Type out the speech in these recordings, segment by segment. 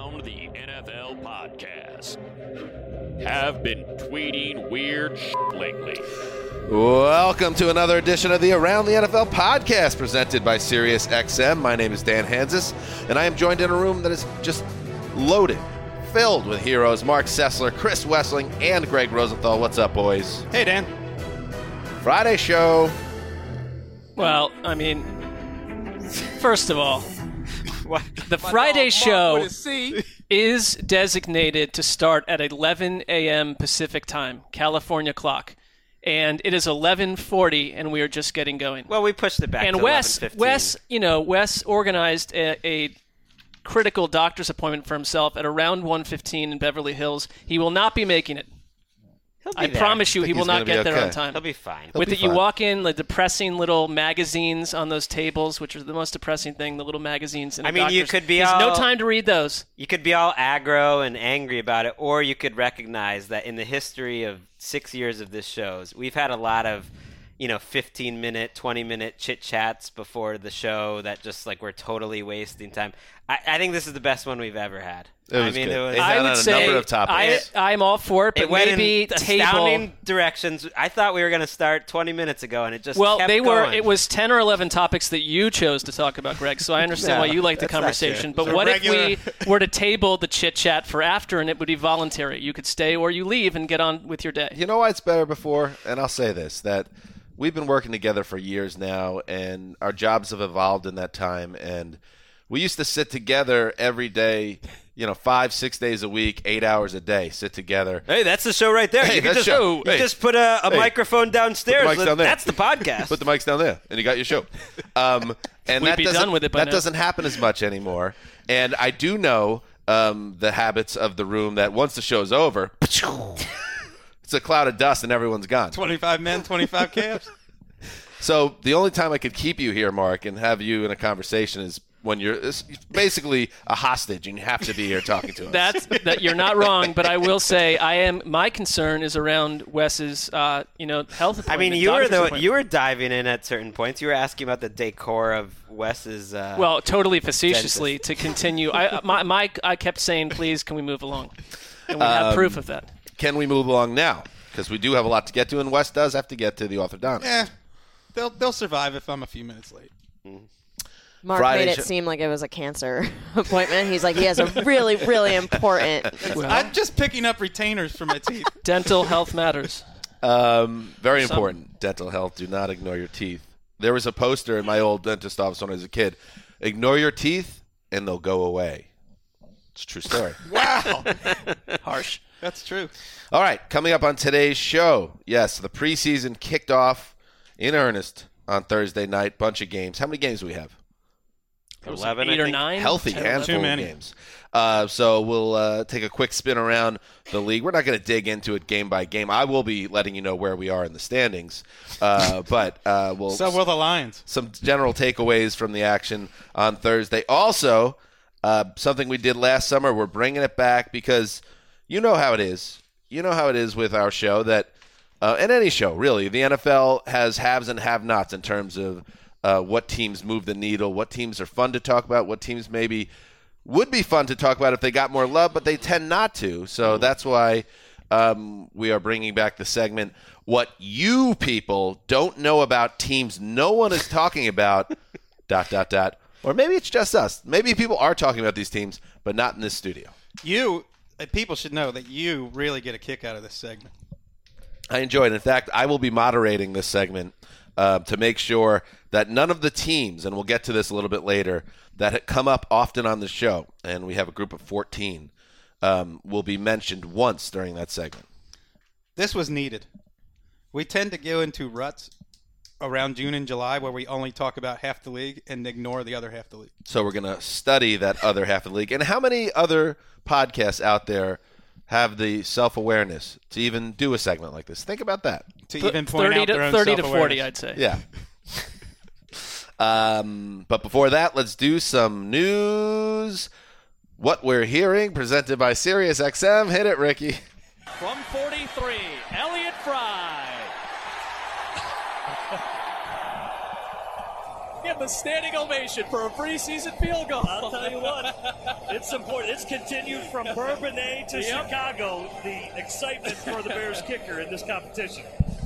Around the NFL podcast. Have been tweeting weird lately. Welcome to another edition of the Around the NFL podcast presented by SiriusXM. My name is Dan Hansis, and I am joined in a room that is just loaded, filled with heroes. Mark Sessler, Chris Wessling, and Greg Rosenthal. What's up, boys? Hey, Dan. Friday show. Well, I mean, first of all, the Friday show is designated to start at 11 a.m. Pacific time, California clock. And it is 11:40, and we are just getting going. Well, we pushed it back and to Wes 11:15. Wes organized a critical doctor's appointment for himself at around 1:15 in Beverly Hills. He will not be making it. I promise you, he will not get there on time. He'll be fine. With it, you walk in, the depressing little magazines on those tables, which are the most depressing thing, the little magazines. I mean, you could be There's all... no time to read those. You could be all aggro and angry about it, or you could recognize that in the history of 6 years of this shows, we've had a lot of, 15-minute, 20-minute chit-chats before the show that just, we're totally wasting time. I think this is the best one we've ever had. I would say number of topics. I'm all for it, but it went maybe in astounding directions. I thought we were going to start 20 minutes ago, and it just kept going. It was 10 or 11 topics that you chose to talk about, Greg, so I understand why you like the conversation. But what if we were to table the chit-chat for after, and it would be voluntary? You could stay or you leave and get on with your day. You know why it's better before? And I'll say this, that we've been working together for years now, and our jobs have evolved in that time, and we used to sit together every day, 5-6 days a week, 8 hours a day, sit together. Hey, that's the show right there. Hey, you can show. Just put a microphone downstairs. Put the mics down there. That's the podcast. Put the mics down there, and you got your show. And We'd be done with it by now. That doesn't happen as much anymore. And I do know the habits of the room that once the show's over, it's a cloud of dust and everyone's gone. 25 men, 25 calves. So the only time I could keep you here, Mark, and have you in a conversation is when you're basically a hostage and you have to be here talking to us. That you're not wrong, but I will say my concern is around Wes's health appointment. I mean, you were diving in at certain points. You were asking about the decor of Wes's well, totally facetiously dentist. To continue. I kept saying, please, can we move along? And we have proof of that. Can we move along now? Because we do have a lot to get to, and Wes does have to get to the orthodontist. Yeah, they'll survive if I'm a few minutes late. Mark made it seem like it was a cancer appointment. He's like, he has a really, really important... I'm just picking up retainers for my teeth. Dental health matters. Very important. Dental health. Do not ignore your teeth. There was a poster in my old dentist office when I was a kid. Ignore your teeth, and they'll go away. It's a true story. Wow. Harsh. That's true. All right, coming up on today's show. Yes, the preseason kicked off in earnest on Thursday night. Bunch of games. How many games do we have? 11, 8 or 9? Healthy handful of games. So we'll take a quick spin around the league. We're not going to dig into it game by game. I will be letting you know where we are in the standings. But we'll so will the Lions. Some general takeaways from the action on Thursday. Also, something we did last summer, we're bringing it back because you know how it is. You know how it is with our show that, and any show, really, the NFL has haves and have-nots in terms of what teams move the needle, what teams are fun to talk about, what teams maybe would be fun to talk about if they got more love, but they tend not to. So that's why we are bringing back the segment, What You People Don't Know About Teams No One Is Talking About, ... Or maybe it's just us. Maybe people are talking about these teams, but not in this studio. People should know that you really get a kick out of this segment. I enjoy it. In fact, I will be moderating this segment to make sure that none of the teams, and we'll get to this a little bit later, that come up often on the show, and we have a group of 14, will be mentioned once during that segment. This was needed. We tend to go into ruts around June and July where we only talk about half the league and ignore the other half of the league. So we're going to study that other half of the league. And how many other podcasts out there have the self-awareness to even do a segment like this? Think about that. To even point out their own 30 to 40, I'd say. Yeah. But before that, let's do some news. What we're hearing, presented by SiriusXM. Hit it, Ricky. From 43, Elliott Fry. Give a standing ovation for a preseason field goal. I'll tell you what, It's important. It's continued from Bourbonnais to Chicago, the excitement for the Bears kicker in this competition.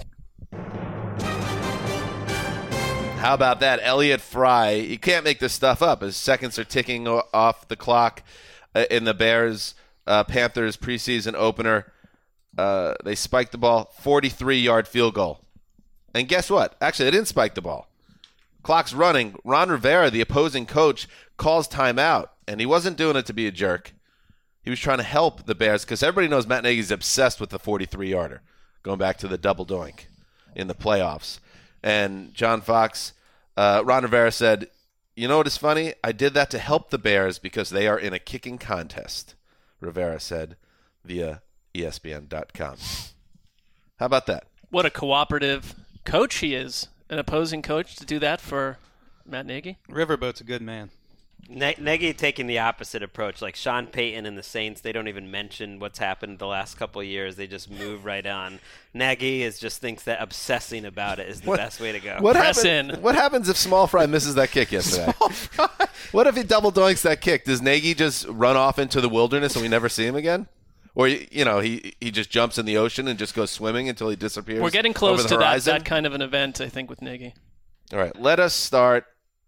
How about that? Elliott Fry. You can't make this stuff up as seconds are ticking off the clock in the Bears-Panthers preseason opener. They spiked the ball, 43-yard field goal. And guess what? Actually, they didn't spike the ball. Clock's running. Ron Rivera, the opposing coach, calls timeout, and he wasn't doing it to be a jerk. He was trying to help the Bears because everybody knows Matt Nagy's obsessed with the 43-yarder, going back to the double doink in the playoffs. And John Fox, Ron Rivera said, you know what is funny? I did that to help the Bears because they are in a kicking contest, Rivera said via ESPN.com. How about that? What a cooperative coach he is. An opposing coach to do that for Matt Nagy? Riverboat's a good man. Nagy taking the opposite approach. Like Sean Payton and the Saints, they don't even mention what's happened the last couple of years. They just move right on. Nagy just thinks that obsessing about it is the best way to go. What happens if Small Fry misses that kick yesterday? What if he double doinks that kick? Does Nagy just run off into the wilderness and we never see him again? Or, he just jumps in the ocean and just goes swimming until he disappears? We're getting close to that kind of an event, I think, with Nagy. All right, let us start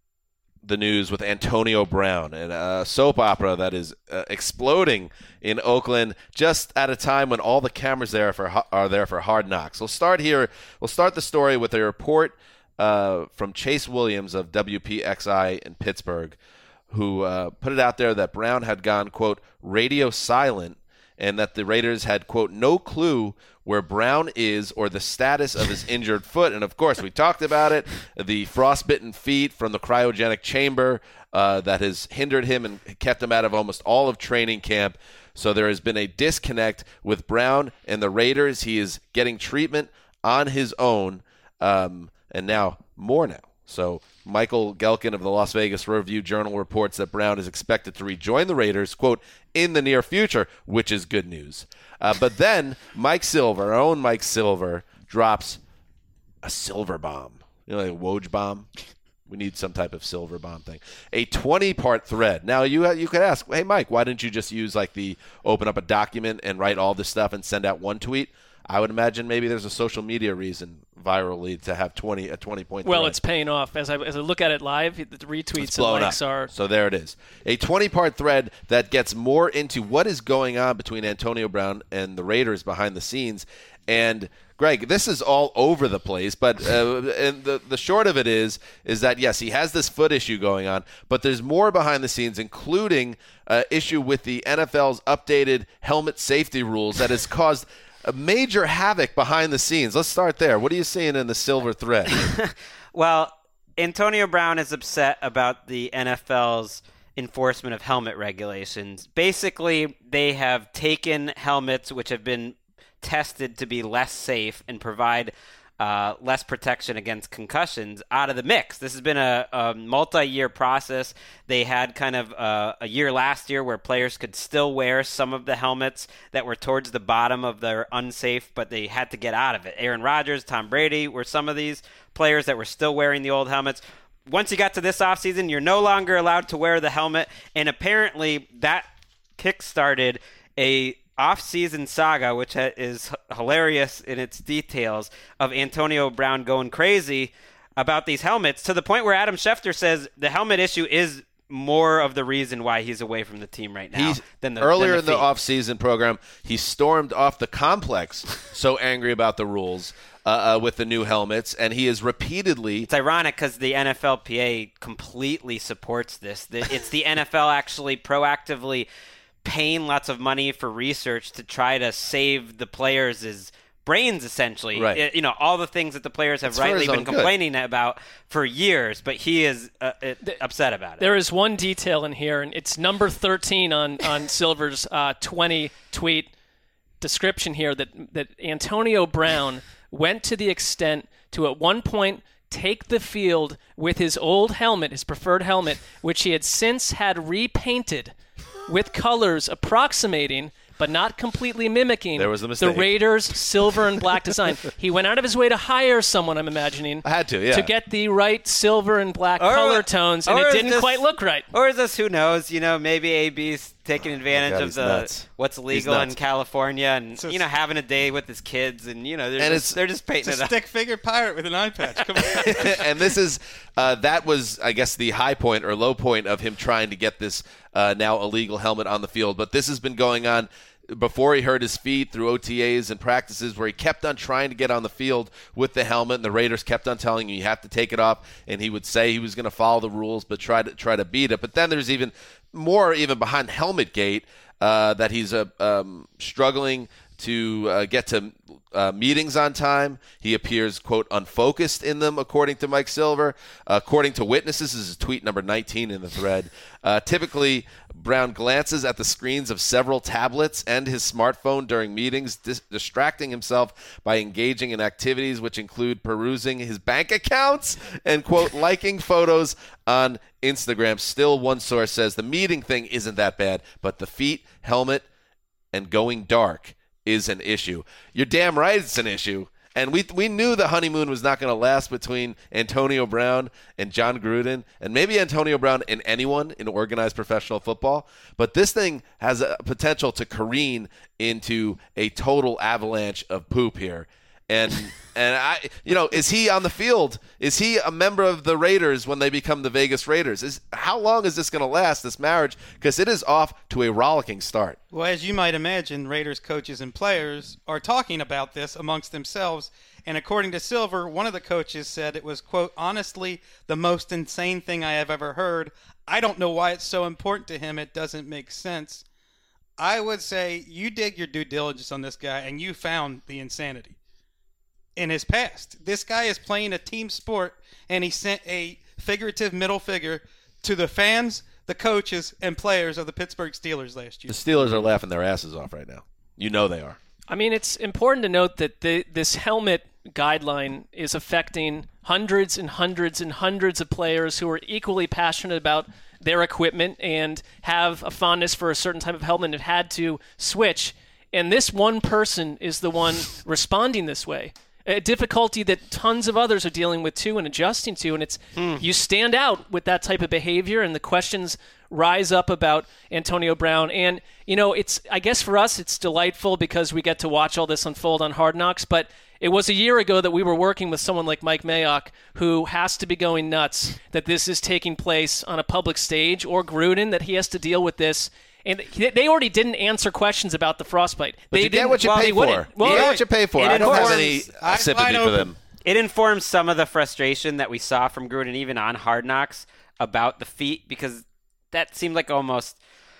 the news with Antonio Brown and a soap opera that is exploding in Oakland just at a time when all the cameras are there for Hard Knocks. We'll start here. We'll start the story with a report from Chase Williams of WPXI in Pittsburgh, who put it out there that Brown had gone, quote, radio silent, and that the Raiders had, quote, no clue where Brown is or the status of his injured foot. And, of course, we talked about it, the frostbitten feet from the cryogenic chamber that has hindered him and kept him out of almost all of training camp. So there has been a disconnect with Brown and the Raiders. He is getting treatment on his own, and now more now. So Michael Gelkin of the Las Vegas Review-Journal reports that Brown is expected to rejoin the Raiders, quote, in the near future, which is good news. But then Mike Silver, our own Mike Silver, drops a silver bomb. Like a Woj bomb? We need some type of silver bomb thing. A 20-part thread. Now, you could ask, hey, Mike, why didn't you just use open up a document and write all this stuff and send out one tweet? I would imagine maybe there's a social media reason virally to have a 20-point Well, thread. it's paying off. As I look at it live, the retweets and likes are... So there it is. A 20-part thread that gets more into what is going on between Antonio Brown and the Raiders behind the scenes. And, Greg, this is all over the place, but and the short of it is that, yes, he has this foot issue going on, but there's more behind the scenes, including issue with the NFL's updated helmet safety rules that has caused a major havoc behind the scenes. Let's start there. What are you seeing in the silver thread? Well, Antonio Brown is upset about the NFL's enforcement of helmet regulations. Basically, they have taken helmets which have been tested to be less safe and provide less protection against concussions out of the mix. This has been a multi-year process. They had kind of a year last year where players could still wear some of the helmets that were towards the bottom of their unsafe, but they had to get out of it. Aaron Rodgers, Tom Brady were some of these players that were still wearing the old helmets. Once you got to this offseason, you're no longer allowed to wear the helmet, and apparently that kick-started a off-season saga, which is hilarious in its details, of Antonio Brown going crazy about these helmets to the point where Adam Schefter says the helmet issue is more of the reason why he's away from the team right now than the earlier in the off-season program, he stormed off the complex so angry about the rules with the new helmets, and he is repeatedly... It's ironic because the NFLPA completely supports this. It's the NFL actually proactively paying lots of money for research to try to save the players' brains, essentially. Right. All the things that the players have rightly been complaining about for years, but he is upset about it. There is one detail in here, and it's number 13 on Silver's 20 tweet description here, that Antonio Brown went to the extent to at one point take the field with his old helmet, his preferred helmet, which he had since had repainted with colors approximating but not completely mimicking There was a mistake. the Raiders' silver and black design. He went out of his way to hire someone, I'm imagining. I had to, yeah. To get the right silver and black color tones, and it didn't quite look right. Or is this, who knows, maybe AB's taking advantage of what's legal in California and, having a day with his kids, and, they're just painting it up. Stick-figure pirate with an eye patch. Come on. And this is, that was, I guess, the high point or low point of him trying to get this now illegal helmet on the field. But this has been going on before he hurt his feet through OTAs and practices, where he kept on trying to get on the field with the helmet, and the Raiders kept on telling him you have to take it off, and he would say he was going to follow the rules but try to beat it. But then there's even more behind Helmet Gate, that he's struggling to get to meetings on time. He appears, quote, unfocused in them, according to Mike Silver. According to witnesses, this is tweet number 19 in the thread. Typically, Brown glances at the screens of several tablets and his smartphone during meetings, distracting himself by engaging in activities which include perusing his bank accounts and, quote, liking photos on Instagram. Still, one source says the meeting thing isn't that bad, but the feet, helmet, and going dark is an issue. You're damn right it's an issue. And we knew the honeymoon was not going to last between Antonio Brown and John Gruden, and maybe Antonio Brown and anyone in organized professional football. But this thing has a potential to careen into a total avalanche of poop here. And is he on the field? Is he a member of the Raiders when they become the Vegas Raiders? How long is this going to last, this marriage? Because it is off to a rollicking start. Well, as you might imagine, Raiders coaches and players are talking about this amongst themselves. And according to Silver, one of the coaches said it was, quote, honestly, the most insane thing I have ever heard. I don't know why it's so important to him. It doesn't make sense. I would say you did your due diligence on this guy, and you found the insanity in his past. This guy is playing a team sport, and he sent a figurative middle finger to the fans, the coaches, and players of the Pittsburgh Steelers last year. The Steelers are laughing their asses off right now. You know they are. I mean, it's important to note that this helmet guideline is affecting hundreds and hundreds and hundreds of players who are equally passionate about their equipment and have a fondness for a certain type of helmet and have had to switch. And this one person is the one responding this way. A difficulty that tons of others are dealing with too and adjusting to, and it's you stand out with that type of behavior, and the questions rise up about Antonio Brown. And it's, I guess for us it's delightful because we get to watch all this unfold on Hard Knocks, but it was a year ago that we were working with someone like Mike Mayock, who has to be going nuts that this is taking place on a public stage, or Gruden, that he has to deal with this. And they already didn't answer questions about the frostbite. But you get what you pay for. You get what you pay for. I don't have any sympathy for them. It informs some of the frustration that we saw from Gruden, even on Hard Knocks, about the feet, because that seemed like almost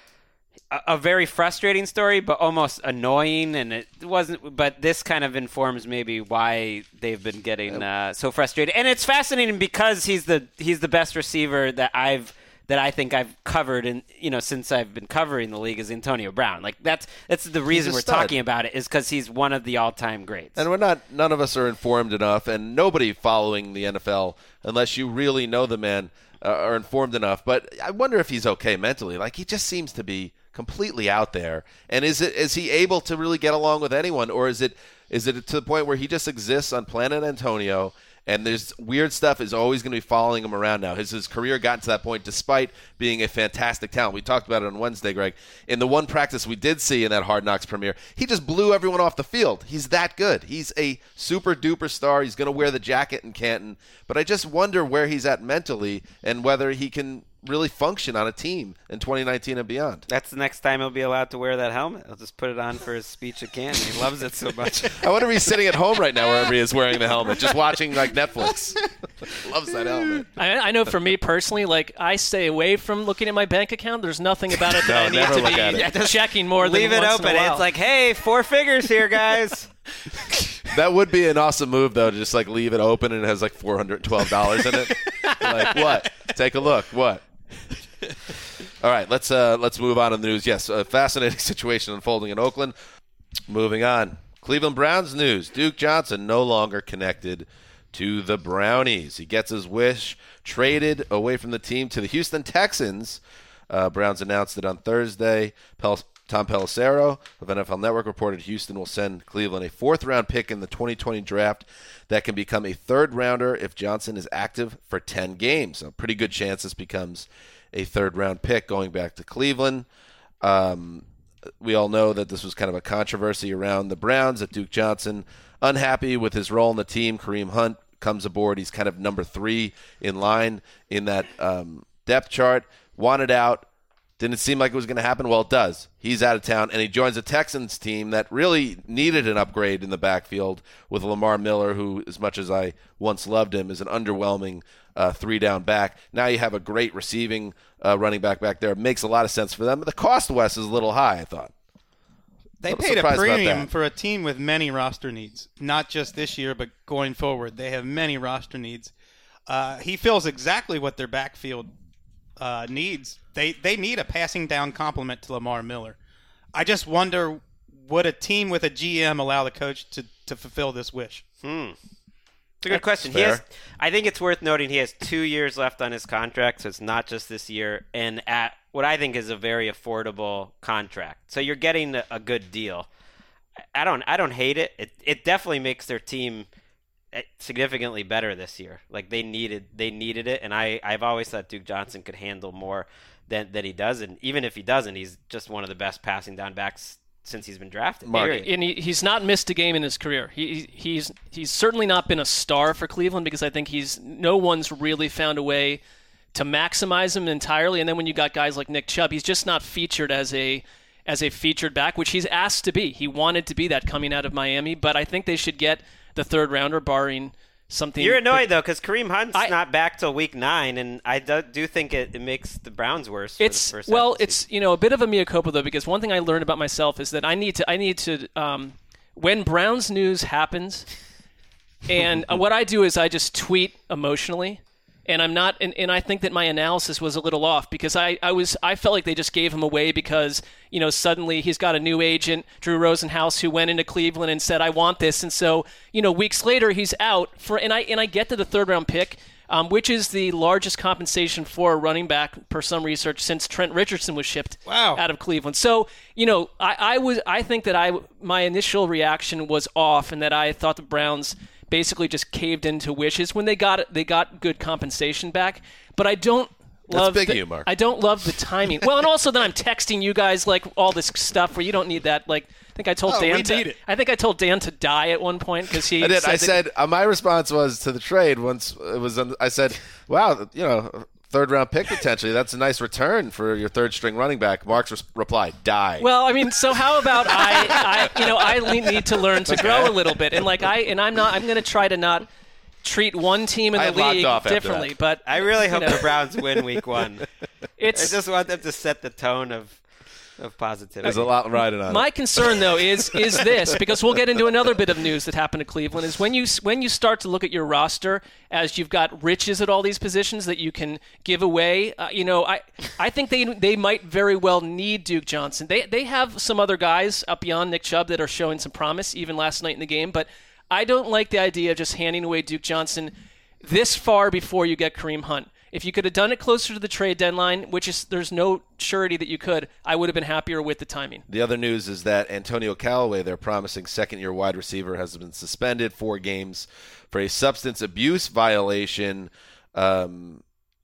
a very frustrating story, but almost annoying, and it wasn't. But this kind of informs maybe why they've been getting so frustrated. And it's fascinating because he's the best receiver that I think I've covered, and since I've been covering the league, is Antonio Brown. Like that's the reason we're talking about it, is because he's one of the all-time greats. And none of us are informed enough, and nobody following the NFL, unless you really know the man, are informed enough. But I wonder if he's okay mentally. Like, he just seems to be completely out there. And is he able to really get along with anyone, or is it to the point where he just exists on Planet Antonio? And there's weird stuff is always going to be following him around now. His career gotten to that point despite being a fantastic talent. We talked about it on Wednesday, Greg. In the one practice we did see in that Hard Knocks premiere, he just blew everyone off the field. He's that good. He's a super-duper star. He's going to wear the jacket in Canton. But I just wonder where he's at mentally and whether he can really function on a team in 2019 and beyond. That's the next time he'll be allowed to wear that helmet. He'll just put it on for his speech at Canton. He loves it so much. I wonder if he's sitting at home right now wherever he is wearing the helmet, just watching like Netflix. Loves that helmet. I know for me personally, like, I stay away from looking at my bank account. There's nothing about it that I need to be checking more than once in a while. Leave it open. It's like, hey, 4 figures here, guys. That would be an awesome move, though, to just like leave it open and it has like $412 in it. Like, what? Take a look. What? All right, let's move on to the news. Yes, a fascinating situation unfolding in Oakland. Moving on. Cleveland Browns news. Duke Johnson no longer connected to the Brownies. He gets his wish, traded away from the team to the Houston Texans. Browns announced it on Thursday. Tom Pelissero of NFL Network reported Houston will send Cleveland a 4th-round pick in the 2020 draft that can become a 3rd-rounder if Johnson is active for 10 games. A pretty good chance this becomes a 3rd-round pick going back to Cleveland. We all know that this was kind of a controversy around the Browns, that Duke Johnson, unhappy with his role in the team. Kareem Hunt comes aboard. He's kind of number 3 in line in that depth chart. Wanted out. Didn't seem like it was going to happen. Well, it does. He's out of town, and he joins a Texans team that really needed an upgrade in the backfield with Lamar Miller, who, as much as I once loved him, is an underwhelming 3-down back. Now you have a great receiving running back there. It makes a lot of sense for them. But the cost, Wes, is a little high, I thought. They paid a premium for a team with many roster needs, not just this year, but going forward. They have many roster needs. He fills exactly what their backfield needs. They need a passing down complement to Lamar Miller. I just wonder, would a team with a GM allow the coach to fulfill this wish? It's a good question. I think it's worth noting he has 2 years left on his contract, so it's not just this year, and at what I think is a very affordable contract. So you're getting a good deal. I don't hate it. It definitely makes their team significantly better this year. Like they needed it, and I've always thought Duke Johnson could handle more than he does, and even if he doesn't, he's just one of the best passing down backs since he's been drafted. And he's not missed a game in his career. He's certainly not been a star for Cleveland because I think no one's really found a way to maximize him entirely. And then when you got guys like Nick Chubb, he's just not featured as a featured back, which he's asked to be. He wanted to be that coming out of Miami, but I think they should get the 3rd-rounder, barring something. You're annoyed, though, because Kareem Hunt's not back till week 9, and I do think it makes the Browns worse. It's a bit of a mea culpa, though, because one thing I learned about myself is that I need to when Browns news happens, and what I do is I just tweet emotionally. And I'm not, and I think that my analysis was a little off because I felt like they just gave him away because, suddenly he's got a new agent, Drew Rosenhaus, who went into Cleveland and said, I want this. And so, weeks later he's out and I get to the 3rd-round pick, which is the largest compensation for a running back per some research since Trent Richardson was shipped out of Cleveland. So, I think that my initial reaction was off and that I thought the Browns basically just caved into wishes when they got good compensation back. But I don't love I don't love the timing. Well, and also then I'm texting you guys like all this stuff where you don't need that. Like I think I told Dan to die at one point because he. I did. I said my response was to the trade once it was. I said, "Wow, 3rd-round pick potentially. That's a nice return for your 3rd-string running back." Mark's reply, die. Well, I mean, so how about I need to learn to grow a little bit, and I'm going to try to not treat one team in the league differently. But I really hope the Browns win week 1. I just want them to set the tone of positivity. There's a lot riding on it. My concern, though, is this, because we'll get into another bit of news that happened to Cleveland, is when you start to look at your roster as you've got riches at all these positions that you can give away. I think they might very well need Duke Johnson. They have some other guys up beyond Nick Chubb that are showing some promise, even last night in the game, but I don't like the idea of just handing away Duke Johnson this far before you get Kareem Hunt. If you could have done it closer to the trade deadline, there's no surety that you could, I would have been happier with the timing. The other news is that Antonio Callaway, their promising 2nd-year wide receiver, has been suspended 4 games for a substance abuse violation. The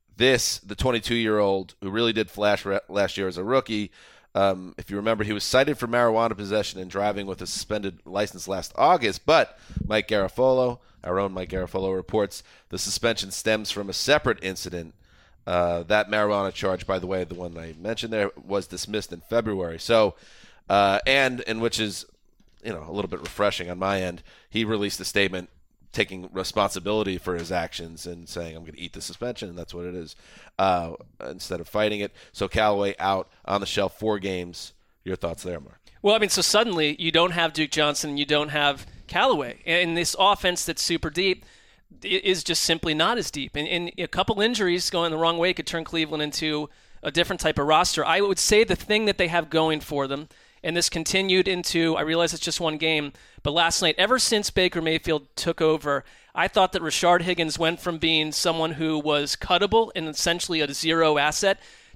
22-year-old who really did flash last year as a rookie, if you remember, he was cited for marijuana possession and driving with a suspended license last August, but Mike Garafolo, our own Mike Garafolo, reports the suspension stems from a separate incident. That marijuana charge, by the way, the one I mentioned there, was dismissed in February. So, and which is, a little bit refreshing on my end, he released a statement taking responsibility for his actions and saying, I'm going to eat the suspension, and that's what it is, instead of fighting it. So Callaway out on the shelf 4 games. Your thoughts there, Mark? Well, I mean, so suddenly you don't have Duke Johnson, you don't have Callaway. And this offense that's super deep is just simply not as deep. And a couple injuries going the wrong way could turn Cleveland into a different type of roster. I would say the thing that they have going for them, and this continued into, I realize it's just one game, but last night, ever since Baker Mayfield took over, I thought that Rashard Higgins went from being someone who was cuttable and essentially a zero asset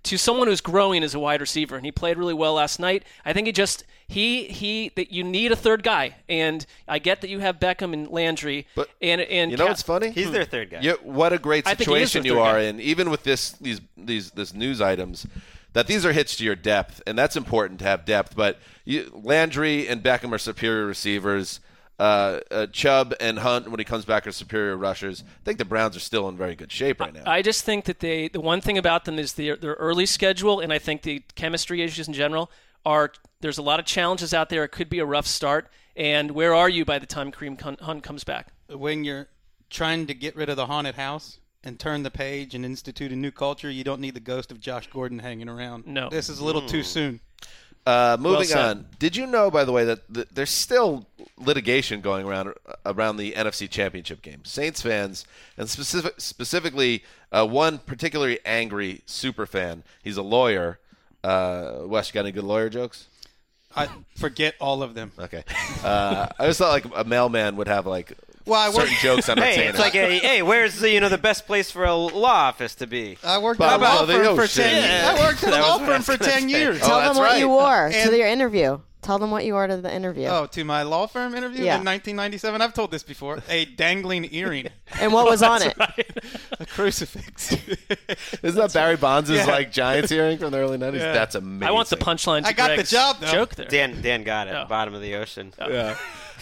to someone who's growing as a wide receiver, and he played really well last night. I think that you need a third guy, and I get that you have Beckham and Landry, but and you know what's funny? He's their third guy. Yeah, what a great situation you are in, even with this news items. That these are hits to your depth, and that's important to have depth. But Landry and Beckham are superior receivers. Chubb and Hunt, when he comes back, are superior rushers. I think the Browns are still in very good shape right now. I just think that the one thing about them is their early schedule, and I think the chemistry issues in general there's a lot of challenges out there. It could be a rough start. And where are you by the time Kareem Hunt comes back? When you're trying to get rid of the haunted house and turn the page and institute a new culture, you don't need the ghost of Josh Gordon hanging around. No. This is a little too soon. Moving on. Did you know, by the way, that there's still litigation going around the NFC Championship game? Saints fans, and specifically one particularly angry super fan. He's a lawyer. Wes, you got any good lawyer jokes? I forget all of them. Okay. I just thought like a mailman would have like certain jokes on Hey, it's like, hey, where's the best place for a law office to be? I worked at a law firm for 10 years. I worked at a law firm for 10 years. Tell them what you wore to your interview. Tell them what you wore to the interview. Oh, to my law firm interview in 1997? I've told this before. A dangling earring. And what was on it? A crucifix. Isn't that Barry Bonds' like Giants earring from the early 90s? Yeah. That's amazing. I want the punchline to I got Greg's the job, though. joke there. Dan got it. Bottom of the ocean. Yeah.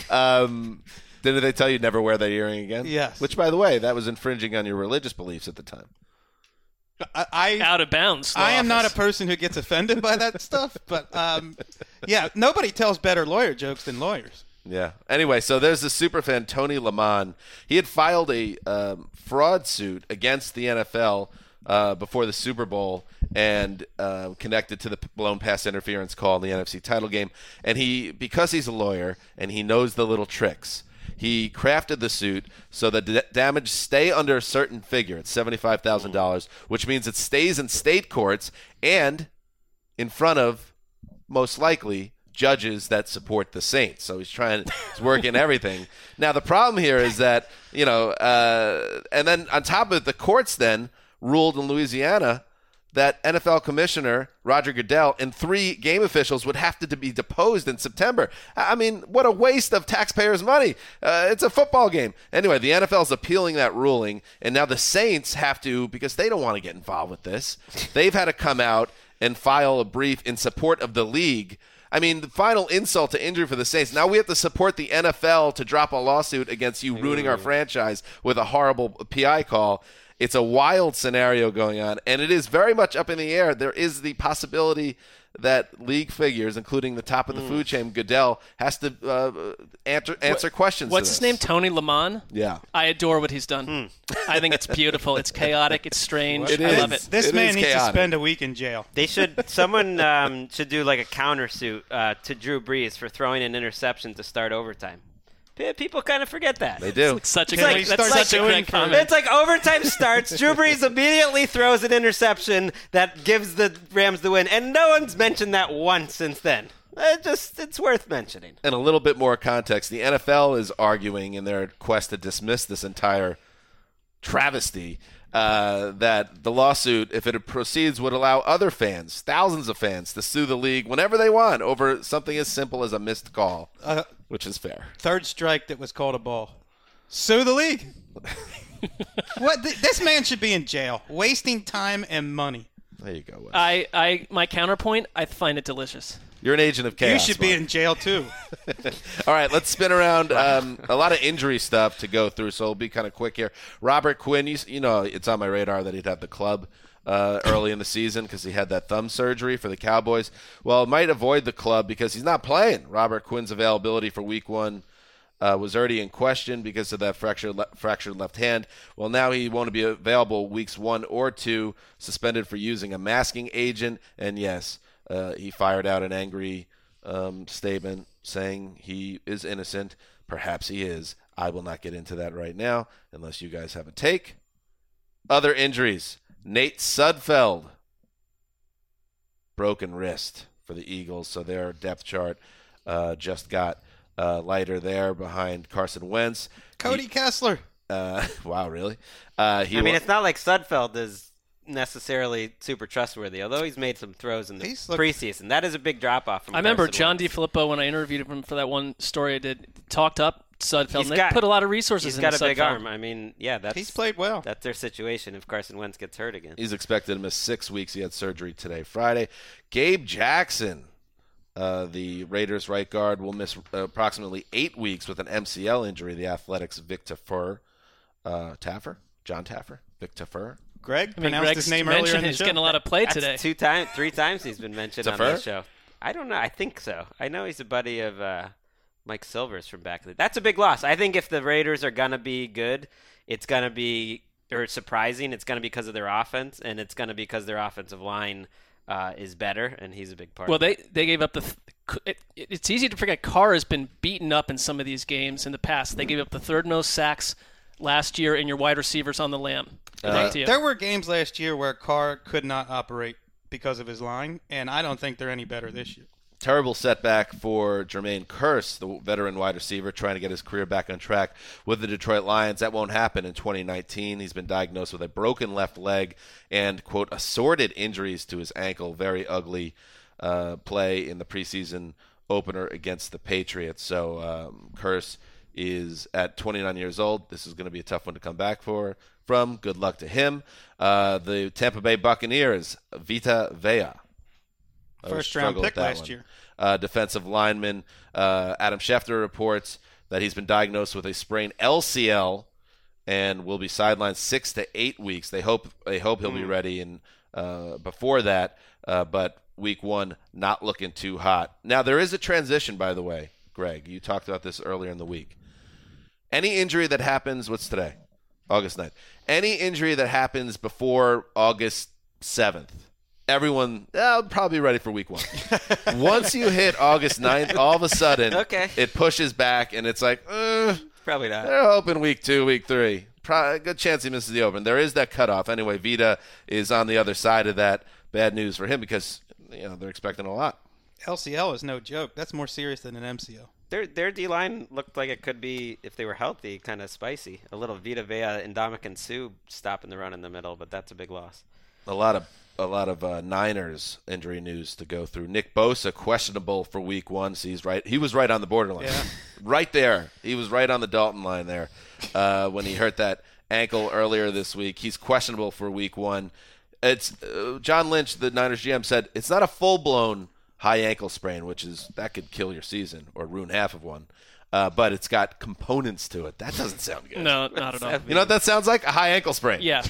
Did they tell you never wear that earring again? Yes. Which, by the way, that was infringing on your religious beliefs at the time. Out of bounds. I am not a person who gets offended by that stuff, but nobody tells better lawyer jokes than lawyers. Yeah. Anyway, so there's the superfan Tony Lamon. He had filed a fraud suit against the NFL before the Super Bowl and connected to the blown pass interference call in the NFC title game. And because he's a lawyer and he knows the little tricks, he crafted the suit so that the damage stay under a certain figure. It's $75,000, which means it stays in state courts and in front of, most likely, judges that support the Saints. So he's working everything. Now, the problem here is that, and then on top of it, the courts then ruled in Louisiana that NFL Commissioner Roger Goodell and 3 game officials would have to be deposed in September. I mean, what a waste of taxpayers' money. It's a football game. Anyway, the NFL is appealing that ruling, and now the Saints have to, because they don't want to get involved with this, they've had to come out and file a brief in support of the league. I mean, the final insult to injury for the Saints. Now we have to support the NFL to drop a lawsuit against you ruining our franchise with a horrible PI call. It's a wild scenario going on, and it is very much up in the air. There is the possibility that league figures, including the top of the food chain, Goodell, has to answer questions. What's his name? Tony Lamon? Yeah. I adore what he's done. I think it's beautiful. It's chaotic. It's strange. I love it. This man needs to spend a week in jail. Someone should do like a countersuit to Drew Brees for throwing an interception to start overtime. People kind of forget that. They do. It's such a great comment. It's like overtime starts. Drew Brees immediately throws an interception that gives the Rams the win, and no one's mentioned that once since then. It's worth mentioning. And a little bit more context. The NFL is arguing in their quest to dismiss this entire travesty that the lawsuit, if it proceeds, would allow other fans, thousands of fans, to sue the league whenever they want over something as simple as a missed call, which is fair. Third strike that was called a ball. Sue the league. What? This man should be in jail, wasting time and money. There you go, Wes. My counterpoint, I find it delicious. You're an agent of chaos. You should be in jail, too. All right, let's spin around a lot of injury stuff to go through, so we'll be kind of quick here. Robert Quinn, you know it's on my radar that he'd have the club early in the season because he had that thumb surgery for the Cowboys. Well, it might avoid the club because he's not playing. Robert Quinn's availability for Week 1 was already in question because of that fractured left hand. Well, now he won't be available Weeks 1 or 2, suspended for using a masking agent, and yes, he fired out an angry statement saying he is innocent. Perhaps he is. I will not get into that right now unless you guys have a take. Other injuries. Nate Sudfeld. Broken wrist for the Eagles, so their depth chart just got lighter there behind Carson Wentz. Cody Kessler. Wow, really? It's not like Sudfeld is necessarily super trustworthy, although he's made some throws in the preseason. That is a big drop-off from I remember John DeFilippo, when I interviewed him for that one story I did, talked up Sudfeld. They put a lot of resources into Sudfeld. He's got a big arm. I mean, he's played well. That's their situation if Carson Wentz gets hurt again. He's expected to miss 6 weeks. He had surgery today, Friday. Gabe Jackson, the Raiders right guard, will miss approximately 8 weeks with an MCL injury. The Athletics' Vic Tafur. John Taffer? Vic Tafur? Greg pronounced his name earlier in the he's show. getting a lot of play today. 3 times he's been mentioned on this show. I don't know. I think so. I know he's a buddy of Mike Silvers from back then. That's a big loss. I think if the Raiders are going to be good, it's going to be surprising. It's going to be because of their offense, and it's going to be because their offensive line is better, and he's a big part. Well, they gave up it's easy to forget Carr has been beaten up in some of these games in the past. They gave up the third most sacks last year, and your wide receivers on the lam. There were games last year where Carr could not operate because of his line, and I don't think they're any better this year. Terrible setback for Jermaine Kearse, the veteran wide receiver, trying to get his career back on track with the Detroit Lions. That won't happen in 2019. He's been diagnosed with a broken left leg and, quote, assorted injuries to his ankle. Very ugly play in the preseason opener against the Patriots. So Kearse is at 29 years old. This is going to be a tough one to come back from. Good luck to him. The Tampa Bay Buccaneers, Vita Vea. First-round pick last year. Defensive lineman. Adam Schefter reports that he's been diagnosed with a sprained LCL and will be sidelined 6 to 8 weeks. They hope he'll be ready before that, but week 1 not looking too hot. Now, there is a transition, by the way, Greg. You talked about this earlier in the week. Any injury that happens, what's today? August 9th. Any injury that happens before August 7th, everyone probably ready for week 1. Once you hit August 9th, all of a sudden it pushes back, and it's like, probably not. They're hoping week 2, week 3. Good chance he misses the open. There is that cutoff. Anyway, Vita is on the other side of that. Bad news for him because they're expecting a lot. LCL is no joke. That's more serious than an MCL. Their D-line looked like it could be, if they were healthy, kind of spicy. A little Vita Vea and Ndamukong Suh stopping the run in the middle, but that's a big loss. A lot of Niners injury news to go through. Nick Bosa questionable for week 1. So he was right on the borderline. Yeah. Right there. He was right on the Dalton line there when he hurt that ankle earlier this week. He's questionable for week 1. It's John Lynch, the Niners GM, said it's not a full-blown high ankle sprain, that could kill your season or ruin half of one. But it's got components to it. That doesn't sound good. No, not at all. You know what that sounds like? A high ankle sprain. Yeah.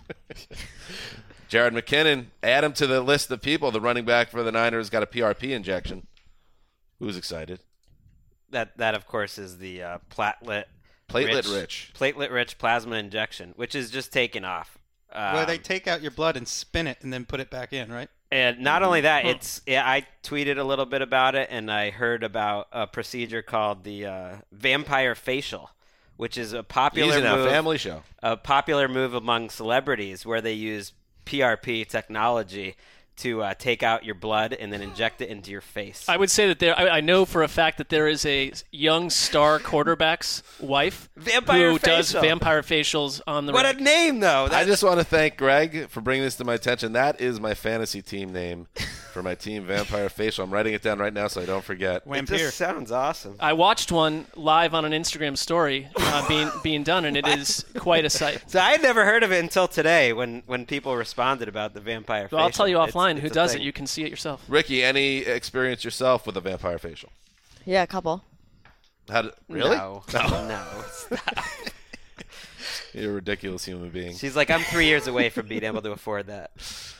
Jared McKinnon, add him to the list of people. The running back for the Niners got a PRP injection. Who's excited? That of course, is the platelet-rich plasma injection, which is just taken off. Where they take out your blood and spin it and then put it back in, right? And not only that, I tweeted a little bit about it, and I heard about a procedure called the vampire facial, which is a popular family show. A popular move among celebrities where they use PRP technology to take out your blood and then inject it into your face. I would say that I know for a fact that there is a young star quarterback's wife who does vampire facials on the What a name, though. I just want to thank Greg for bringing this to my attention. That is my fantasy team name for my team, Vampire Facial. I'm writing it down right now so I don't forget. It just sounds awesome. I watched one live on an Instagram story being done, and it is quite a sight. So I had never heard of it until today when people responded about the vampire facial. I'll tell you offline who does it. You can see it yourself. Ricky, any experience yourself with a vampire facial? Yeah, a couple. Really? No. Stop. You're a ridiculous human being. She's like, I'm 3 years away from being able to afford that.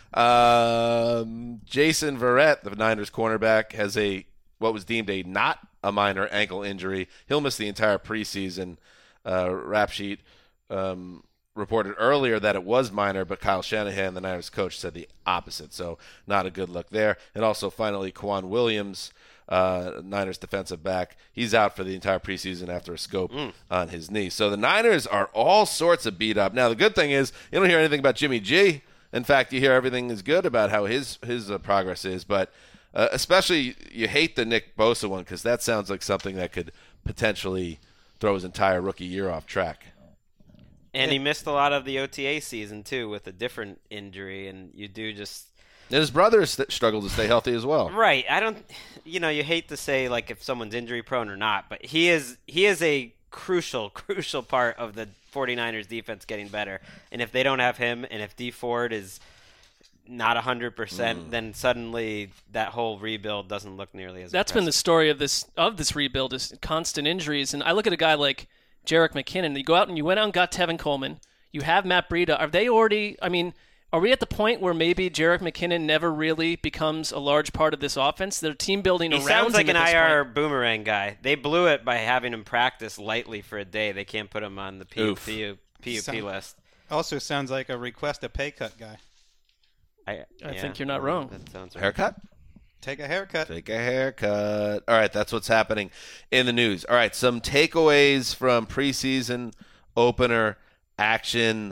Jason Verrett, the Niners cornerback, has what was deemed not a minor ankle injury. He'll miss the entire preseason. Rap sheet reported earlier that it was minor, but Kyle Shanahan, the Niners coach, said the opposite. So not a good look there. And also, finally, Quan Williams, Niners defensive back, he's out for the entire preseason after a scope on his knee. So the Niners are all sorts of beat up. Now, the good thing is you don't hear anything about Jimmy G. In fact, you hear everything is good about how his progress is. But especially you hate the Nick Bosa one because that sounds like something that could potentially throw his entire rookie year off track. And he missed a lot of the OTA season, too, with a different injury, and you do just... And his brother struggled to stay healthy as well. Right. I don't... You know, you hate to say, like, if someone's injury-prone or not, but he is a crucial part of the 49ers defense getting better. And if they don't have him, and if Dee Ford is not 100%, then suddenly that whole rebuild doesn't look nearly as That's impressive. been the story of this rebuild, is constant injuries. And I look at a guy like Jerick McKinnon. You go out and you went out and got Tevin Coleman. You have Matt Breida. Are they already... I mean, are we at the point where maybe Jerick McKinnon never really becomes a large part of this offense? They're team building around him. He sounds like at an this IR point. boomerang guy. They blew it by having him practice lightly for a day. They can't put him on the PUP list. Also sounds like a request a pay cut guy. I think you're not wrong. That sounds right. Haircut? Take a haircut. Take a haircut. All right, that's what's happening in the news. All right, some takeaways from preseason opener action.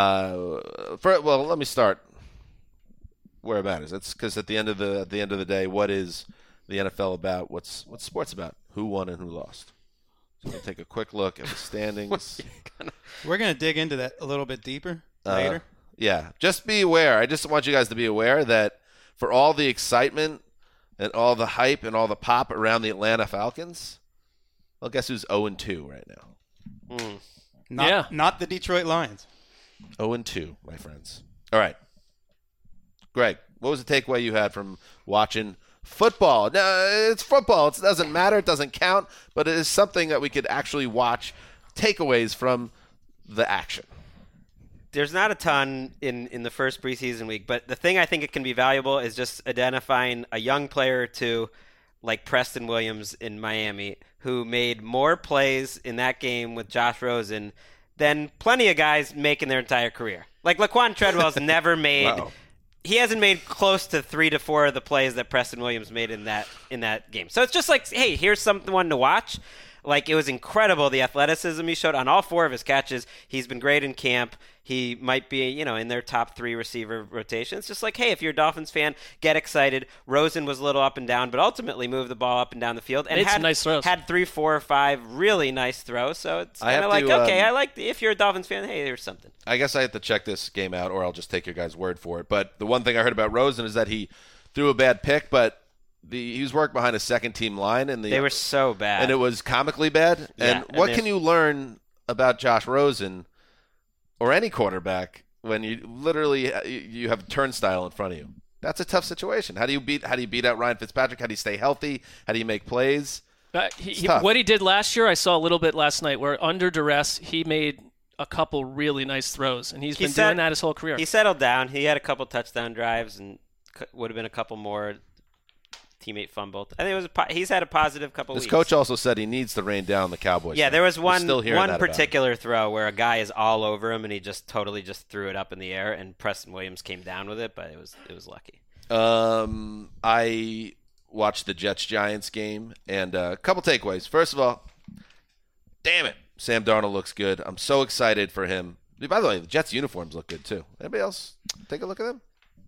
Let me start where about is. It's because at the end of the day, what is the NFL about? What's sports about? Who won and who lost? So we'll take a quick look at the standings. We're going to dig into that a little bit deeper later. Yeah, just be aware. I just want you guys to be aware that for all the excitement and all the hype and all the pop around the Atlanta Falcons, well, guess who's 0-2 right now? Not the Detroit Lions. 0-2, my friends. All right. Greg, what was the takeaway you had from watching football? No, it's football. It doesn't matter. It doesn't count. But it is something that we could actually watch. Takeaways from the action. There's not a ton in the first preseason week, but the thing I think it can be valuable is just identifying a young player or two like Preston Williams in Miami who made more plays in that game with Josh Rosen than plenty of guys make in their entire career. Like Laquan Treadwell's never made Wow. He hasn't made close to 3 to 4 of the plays that Preston Williams made in that game. So it's just like, hey, here's someone to watch. Like, it was incredible, the athleticism he showed on all 4 of his catches. He's been great in camp. He might be, in their top 3 receiver rotation. It's just like, hey, if you're a Dolphins fan, get excited. Rosen was a little up and down, but ultimately moved the ball up and down the field. And some nice throws. Had 3, 4, or 5 really nice throws. So it's kind of like, okay, I like if you're a Dolphins fan, hey, there's something. I guess I have to check this game out, or I'll just take your guys' word for it. But the one thing I heard about Rosen is that he threw a bad pick, but he was working behind a second-team line. And they were so bad. And it was comically bad. Yeah, and what can you learn about Josh Rosen or any quarterback when you literally you have a turnstile in front of you? That's a tough situation. How do you beat out Ryan Fitzpatrick? How do you stay healthy? How do you make plays? What he did last year, I saw a little bit last night, where under duress he made a couple really nice throws, and he's been doing that his whole career. He settled down. He had a couple touchdown drives, and would have been a couple more. Teammate fumbled. I think he's had a positive couple weeks. His coach also said he needs to rain down the Cowboys. Yeah, there was one one particular throw where a guy is all over him and he just totally just threw it up in the air, and Preston Williams came down with it, but it was lucky. I watched the Jets-Giants game, and a couple takeaways. First of all, damn it, Sam Darnold looks good. I'm so excited for him. By the way, the Jets uniforms look good too. Anybody else take a look at them?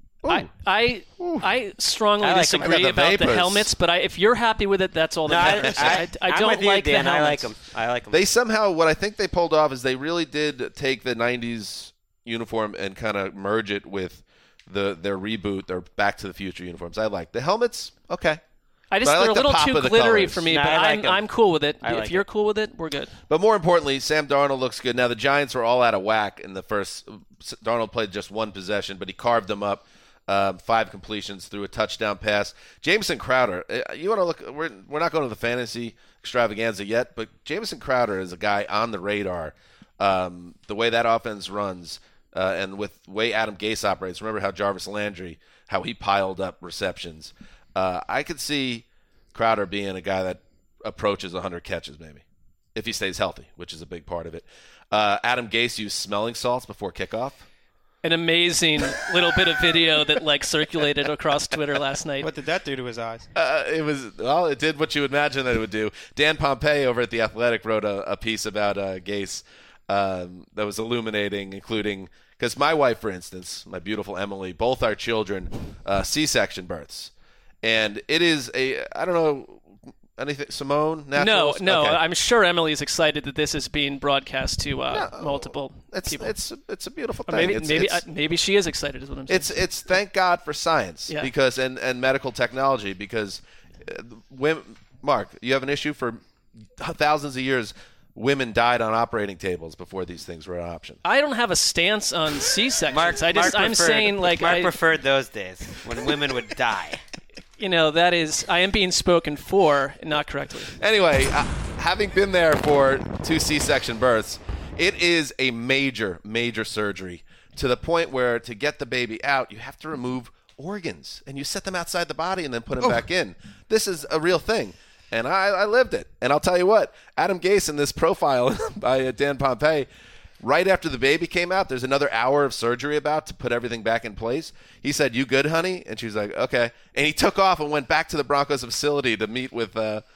I strongly disagree about the helmets, but if you're happy with it, that's all that matters. I don't like the helmets. I like them. They somehow, what I think they pulled off is they really did take the 90s uniform and kind of merge it with their reboot, their Back to the Future uniforms. I like the helmets. Okay. They're a little too glittery for me, but I'm cool with it. If you're cool with it, we're good. But more importantly, Sam Darnold looks good. Now, the Giants were all out of whack in the first. Darnold played just one possession, but he carved them up. 5 completions through a touchdown pass. Jamison Crowder, you want to look? We're not going to the fantasy extravaganza yet, but Jamison Crowder is a guy on the radar. The way that offense runs, and with the way Adam Gase operates. Remember how Jarvis Landry, how he piled up receptions. I could see Crowder being a guy that approaches 100 catches, maybe, if he stays healthy, which is a big part of it. Adam Gase used smelling salts before kickoff. An amazing little bit of video that circulated across Twitter last night. What did that do to his eyes? It did what you would imagine that it would do. Dan Pompei over at The Athletic wrote a piece about Gase that was illuminating, including because my wife, for instance, my beautiful Emily, both our children, C-section births, and it is I don't know Anything? Simone? Naturals? No. Okay. I'm sure Emily's excited that this is being broadcast to multiple people. It's a beautiful thing. Maybe she is excited. Is what I'm saying. It's thank God for science because and medical technology because women. Mark, you have an issue for thousands of years. Women died on operating tables before these things were an option. I don't have a stance on C-sections. I'm saying Mark preferred those days when women would die. That is, I am being spoken for, not correctly. Anyway, having been there for 2 C-section births, it is a major, major surgery to the point where to get the baby out, you have to remove organs and you set them outside the body and then put them back in. This is a real thing. And I lived it. And I'll tell you what, Adam Gase in this profile by Dan Pompei, right after the baby came out, there's another hour of surgery about to put everything back in place. He said, "You good, honey?" And she was like, "Okay." And he took off and went back to the Broncos facility to meet with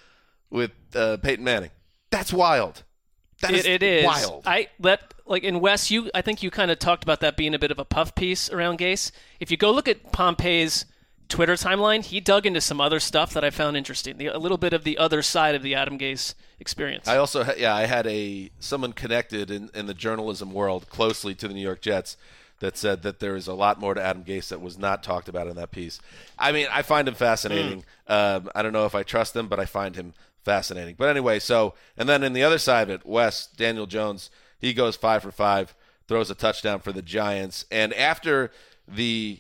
Peyton Manning. That's wild. It is wild. In Wes, I think you kind of talked about that being a bit of a puff piece around Gase. If you go look at Pompei's Twitter timeline, he dug into some other stuff that I found interesting. A little bit of the other side of the Adam Gase experience. I also, I had someone connected in the journalism world closely to the New York Jets that said that there is a lot more to Adam Gase that was not talked about in that piece. I mean, I find him fascinating. I don't know if I trust him, but I find him fascinating. But anyway, and then in the other side of it, Wes, Daniel Jones, he goes 5 for 5, throws a touchdown for the Giants. And after the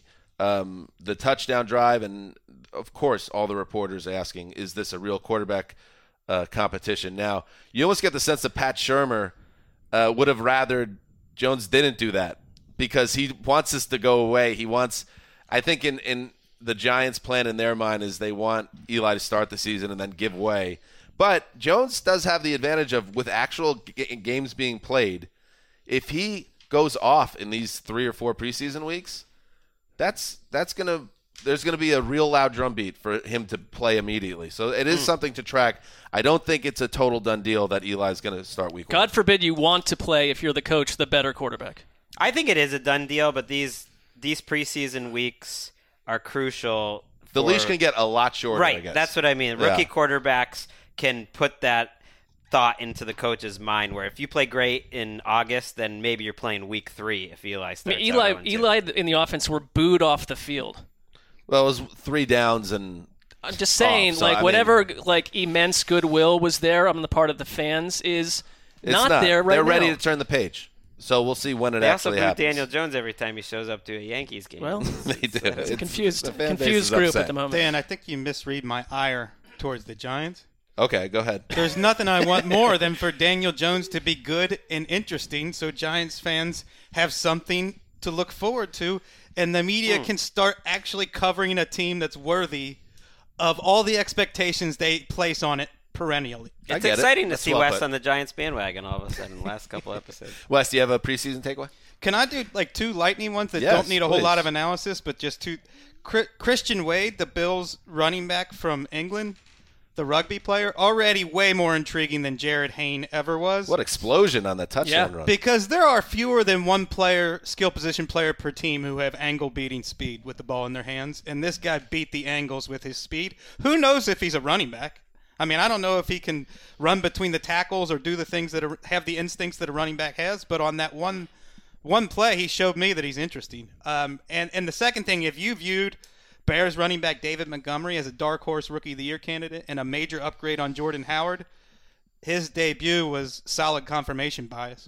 touchdown drive, and of course all the reporters asking, is this a real quarterback competition? Now, you almost get the sense that Pat Shurmur would have rather Jones didn't do that because he wants this to go away. He wants, I think in the Giants' plan in their mind is they want Eli to start the season and then give way. But Jones does have the advantage of, with actual games being played, if he goes off in these 3 or 4 preseason weeks, there's going to be a real loud drumbeat for him to play immediately. So it is something to track. I don't think it's a total done deal that Eli's going to start week 1. God forbid you want to play, if you're the coach, the better quarterback. I think it is a done deal, but these preseason weeks are crucial. The leash can get a lot shorter, right, I guess. That's what I mean. Rookie quarterbacks can put that thought into the coach's mind where if you play great in August, then maybe you're playing week 3 if Eli starts. Eli in the offense were booed off the field. Well, it was 3 downs and I'm just saying, whatever immense goodwill was there on the part of the fans is not there right now. They're ready to turn the page. So we'll see when it actually happens. They also boo Daniel Jones every time he shows up to a Yankees game. Well, they do. It's a confused group upset at the moment. Dan, I think you misread my ire towards the Giants. Okay, go ahead. There's nothing I want more than for Daniel Jones to be good and interesting so Giants fans have something to look forward to and the media can start actually covering a team that's worthy of all the expectations they place on it perennially. It's exciting to see Wes on the Giants bandwagon all of a sudden in the last couple episodes. Wes, do you have a preseason takeaway? Can I do 2 lightning ones that don't need a whole lot of analysis, but just 2? Christian Wade, the Bills running back from England, the rugby player, already way more intriguing than Jared Hayne ever was. What explosion on that touchdown run. Because there are fewer than one skill position player per team who have angle-beating speed with the ball in their hands, and this guy beat the angles with his speed. Who knows if he's a running back? I mean, I don't know if he can run between the tackles or do the things that have the instincts that a running back has, but on that one play, he showed me that he's interesting. And the second thing, if you viewed Bears running back David Montgomery as a dark horse Rookie of the Year candidate and a major upgrade on Jordan Howard, his debut was solid confirmation bias.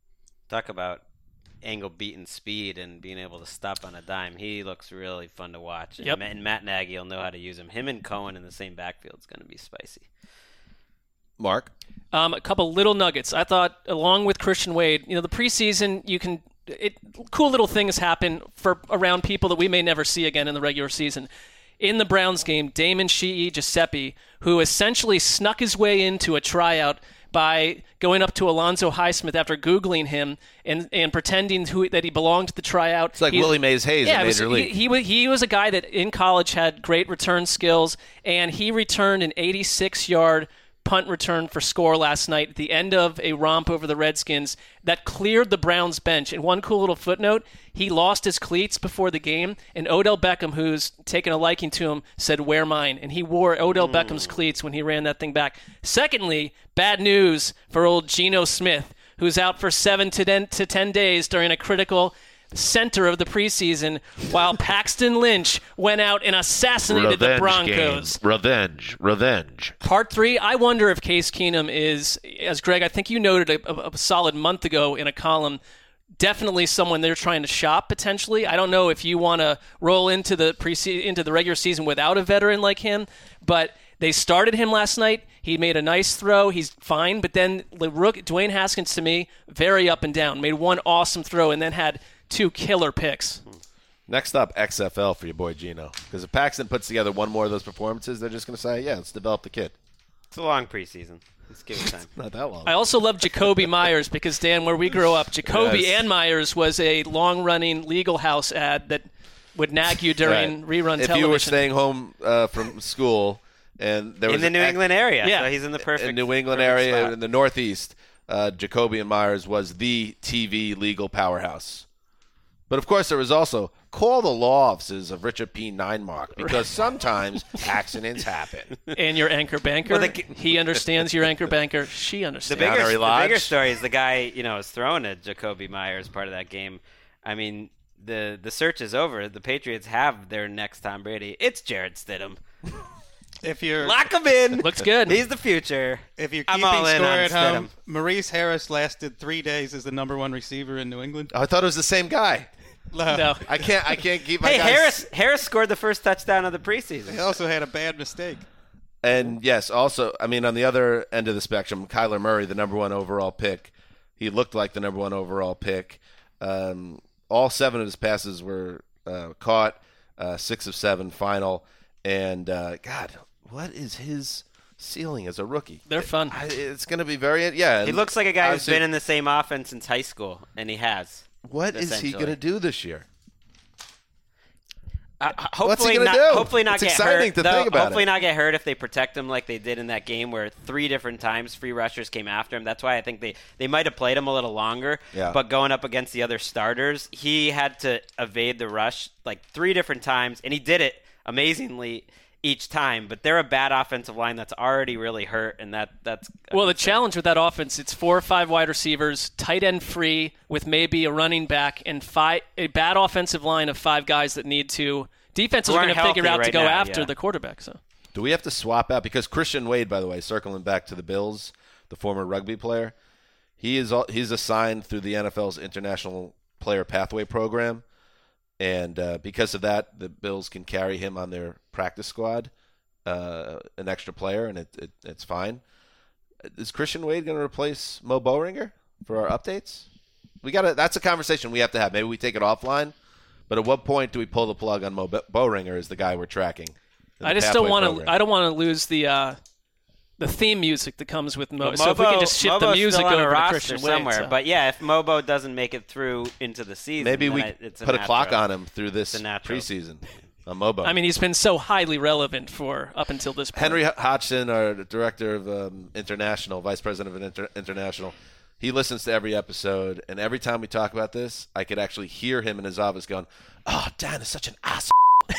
Talk about angle-beaten speed and being able to stop on a dime. He looks really fun to watch. Yep. And Matt Nagy will know how to use him. Him and Cohen in the same backfield is going to be spicy. Mark? A couple little nuggets. I thought, along with Christian Wade, the preseason, cool little things happen around people that we may never see again in the regular season. In the Browns game, Damon Sheehy Giuseppe, who essentially snuck his way into a tryout by going up to Alonzo Highsmith after Googling him and pretending that he belonged to the tryout. It's like Willie Mays Hayes in Major League. He was a guy that in college had great return skills, and he returned an 86-yard punt return for score last night at the end of a romp over the Redskins that cleared the Browns bench. And one cool little footnote, he lost his cleats before the game, and Odell Beckham, who's taken a liking to him, said, "Wear mine." And he wore Odell Beckham's cleats when he ran that thing back. Secondly, bad news for old Geno Smith, who's out for 7 to 10 days during a critical center of the preseason, while Paxton Lynch went out and assassinated the Broncos. Revenge. Part 3, I wonder if Case Keenum is, as Greg, I think you noted a solid month ago in a column, definitely someone they're trying to shop potentially. I don't know if you want to roll into the regular season without a veteran like him, but they started him last night. He made a nice throw. He's fine, but then Dwayne Haskins, to me, very up and down. Made one awesome throw and then had 2 killer picks. Next up, XFL for your boy Geno. Because if Paxton puts together one more of those performances, they're just going to say, yeah, let's develop the kid. It's a long preseason. Let's give it time. Not that long. I also love Jacoby Myers because, Dan, where we grew up, Jacoby and Myers was a long-running Legal House ad that would nag you during rerun television. If you were staying home from school and there was in the New England area, yeah. So he's in the perfect New England area spot. in the Northeast, Jacoby and Myers was the TV legal powerhouse. But, of course, there was also call the law offices of Richard P. Ninemark because sometimes accidents happen. And your anchor banker, he understands your anchor banker. She understands. The bigger story is the guy, is throwing at Jacoby Myers part of that game. I mean, the search is over. The Patriots have their next Tom Brady. It's Jarrett Stidham. If you're Lock him in. Looks good. He's the future. If you're I'm keeping all in score on at Stidham. home, Maurice Harris lasted 3 days as the number 1 receiver in New England. I thought it was the same guy. No. I can't keep my Hey, guys. Harris scored the first touchdown of the preseason. He also had a bad mistake. And, yes, also, I mean, on the other end of the spectrum, Kyler Murray, the number 1 overall pick. He looked like the number 1 overall pick. All 7 of his passes were caught, 6 of 7 final. And, God, what is his ceiling as a rookie? They're fun. It's going to be very – yeah. He looks like a guy who's been in the same offense since high school, and he has. What is he going to do this year? What's he going to do? Hopefully not it's get exciting hurt. to think about hopefully it. not get hurt if they protect him like they did in that game where 3 different times free rushers came after him. That's why I think they might have played him a little longer. Yeah. But going up against the other starters, he had to evade the rush like 3 different times, and he did it amazingly each time. But they're a bad offensive line that's already really hurt, and that's well, the challenge with that offense, it's 4 or 5 wide receivers, tight end free with maybe a running back, and a bad offensive line of 5 guys that need to defenses are going to figure out to go after the quarterback. So do we have to swap out because Christian Wade, by the way, circling back to the Bills, the former rugby player, he's assigned through the NFL's International Player Pathway Program. And because of that, the Bills can carry him on their practice squad, an extra player, and it's fine. Is Christian Wade going to replace Mo Bowringer for our updates? That's a conversation we have to have. Maybe we take it offline. But at what point do we pull the plug on Mo Bowringer as the guy we're tracking? I just don't want to. I don't want to lose the theme music that comes with Mo. So if we can just shift the music over to Christian Wade somewhere. But yeah, if Mobo doesn't make it through into the season, maybe we it's put a clock on him through this preseason. On Mobo. I mean, he's been so highly relevant for up until this point. Henry Hodgson, our director of International, vice president of International, he listens to every episode, and every time we talk about this, I could actually hear him in his office going, "Oh, Dan is such an ass."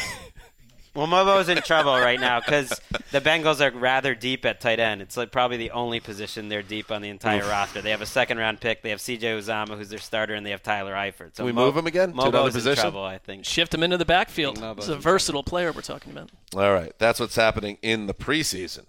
Well, Mobo's in trouble right now because the Bengals are rather deep at tight end. It's like probably the only position they're deep on the entire roster. They have a second-round pick. They have C.J. Uzama, who's their starter, and they have Tyler Eifert. So Can we move him again to another position? In trouble, I think. Shift him into the backfield. It's a versatile player we're talking about. All right, that's what's happening in the preseason.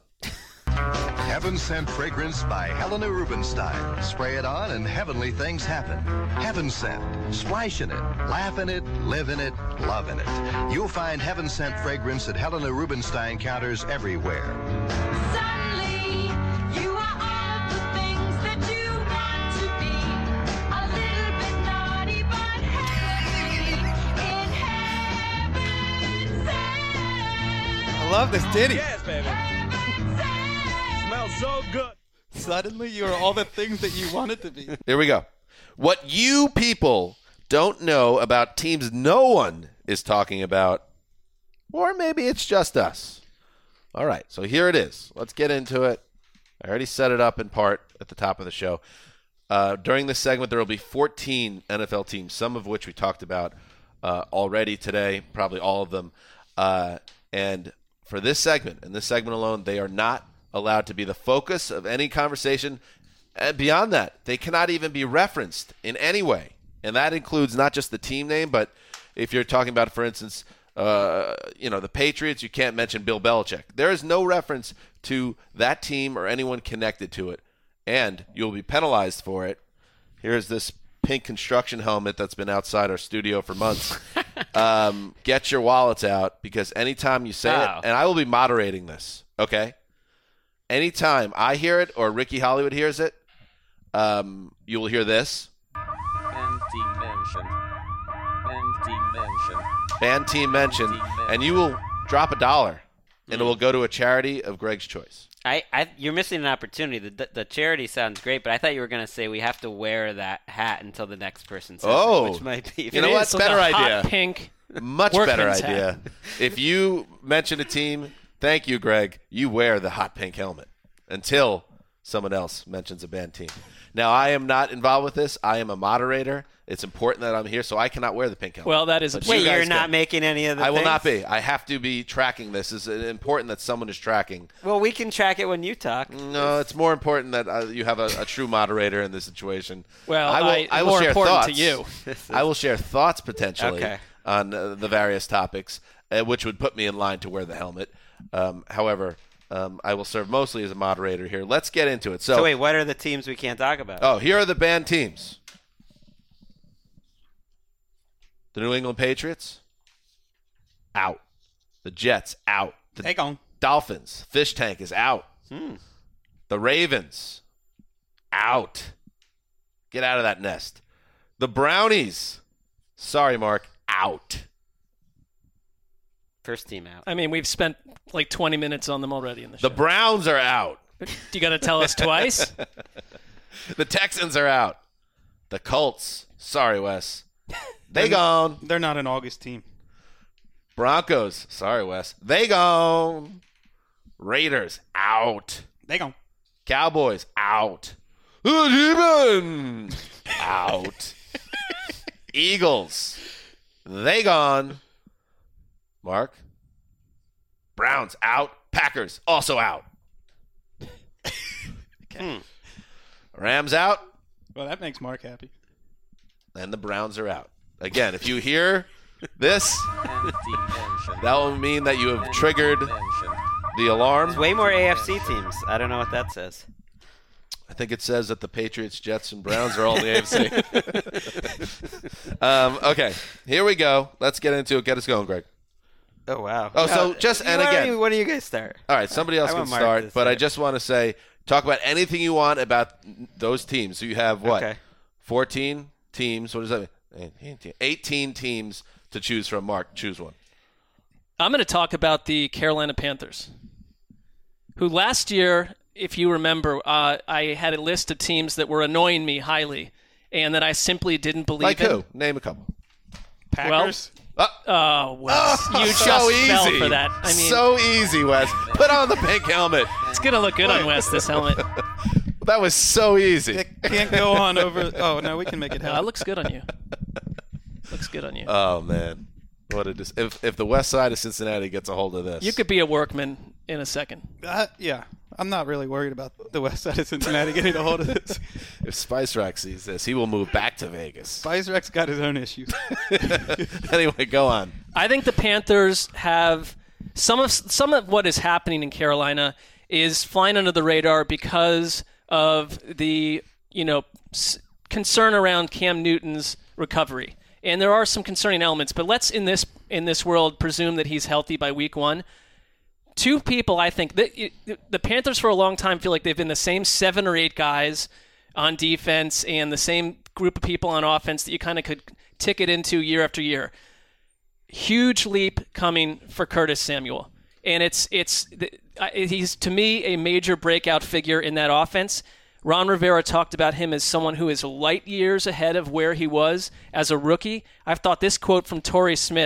Heaven Scent Fragrance by Helena Rubinstein. Spray it on and heavenly things happen. Heaven Scent. Splash in it, laugh in it, live in it, love in it. You'll find Heaven Scent Fragrance at Helena Rubinstein counters everywhere. Suddenly, you are all the things that you want to be. A little bit naughty, but happy in Heaven Scent. I love this ditty. Yes, baby. Smells so good. Suddenly, you are all the things that you wanted to be. Here we go. What you people don't know about teams no one is talking about, or maybe it's just us. All right, so here it is. Let's get into it. I already set it up in part at the top of the show. During this segment, there will be 14 NFL teams, some of which we talked about already today, probably all of them. And for this segment, and this segment alone, they are not allowed to be the focus of any conversation. And beyond that, they cannot even be referenced in any way. And that includes not just the team name, but if you're talking about, for instance, the Patriots, you can't mention Bill Belichick. There is no reference to that team or anyone connected to it, and you'll be penalized for it. Here's this pink construction helmet that's been outside our studio for months. Get your wallets out, because anytime you say it, and I will be moderating this, okay? Anytime I hear it or Ricky Hollywood hears it, you will hear this. Band team mentioned, and you will drop $1, and it will go to a charity of Greg's choice. You're missing an opportunity. The charity sounds great, but I thought you were going to say we have to wear that hat until the next person says it, which might be. You know what? Better like idea. Hot pink. Much better idea. If you mention a team, thank you, Greg. You wear the hot pink helmet until someone else mentions a band team. Now, I am not involved with this. I am a moderator. It's important that I'm here, so I cannot wear the pink helmet. Well, that is a Wait, you're not making any of the I will things? not be. I have to be tracking this. It's important that someone is tracking. Well, we can track it when you talk. No, it's more important that you have a true moderator in this situation. Well, I will more share important thoughts. to you. I will share thoughts potentially Okay. on the various topics, which would put me in line to wear the helmet. However, I will serve mostly as a moderator here. Let's get into it. So wait, what are the teams we can't talk about? Oh, here are the banned teams. The New England Patriots, out. The Jets, out. Take on. Dolphins, fish tank is out. The Ravens, out. Get out of that nest. The Brownies, sorry, Mark, out. First team out. I mean, we've spent like 20 minutes on them already in the show. The Browns are out. You got to tell us twice? The Texans are out. The Colts, sorry, Wes. They gone. They're not an August team. Broncos, sorry, Wes. They gone. Raiders, out. They gone. Cowboys, out. Out. Eagles, they gone. Mark. Browns, out. Packers, also out. Rams, out. Well, that makes Mark happy. And the Browns are out. Again, if you hear this, that will mean that you have triggered the alarm. There's way more AFC teams. I don't know what that says. I think it says that the Patriots, Jets, and Browns are all in the AFC. Okay, here we go. Let's get into it. Get us going, Greg. Oh, wow. Oh, so just, and again. Why do you guys start? All right, somebody else I can want Mark start, to but I start. just want to say, talk about anything you want about those teams. So you have what? Okay. 14 teams. What does that mean? 18 teams to choose from. Mark, choose one. I'm going to talk about the Carolina Panthers, who last year, if you remember, I had a list of teams that were annoying me highly and that I simply didn't believe Like in. who? Name a couple. Packers. Oh, Wes, you just so fell easy. for that. I mean, so easy, Wes. Put on the pink helmet. it's going to look good on Wes, this helmet. That was so easy. It can't go on over. Oh, no, we can make it It happen. looks good on you. Looks good on you. Oh, man. What a if the west side of Cincinnati gets a hold of this. You could be a workman in a second. Yeah. I'm not really worried about the west side of Cincinnati getting a hold of this. If Spice Rack sees this, he will move back to Vegas. Spice Rex got his own issues. Anyway, go on. I think the Panthers have some of what is happening in Carolina is flying under the radar because of the concern around Cam Newton's recovery, and there are some concerning elements. But let's in this world presume that he's healthy by week 1. Two people, I think, the Panthers for a long time feel like they've been the same 7 or 8 guys on defense and the same group of people on offense that you kind of could tick it into year after year. Huge leap coming for Curtis Samuel, and he's to me a major breakout figure in that offense. Ron Rivera talked about him as someone who is light years ahead of where he was as a rookie. I've thought this quote from Torrey Smith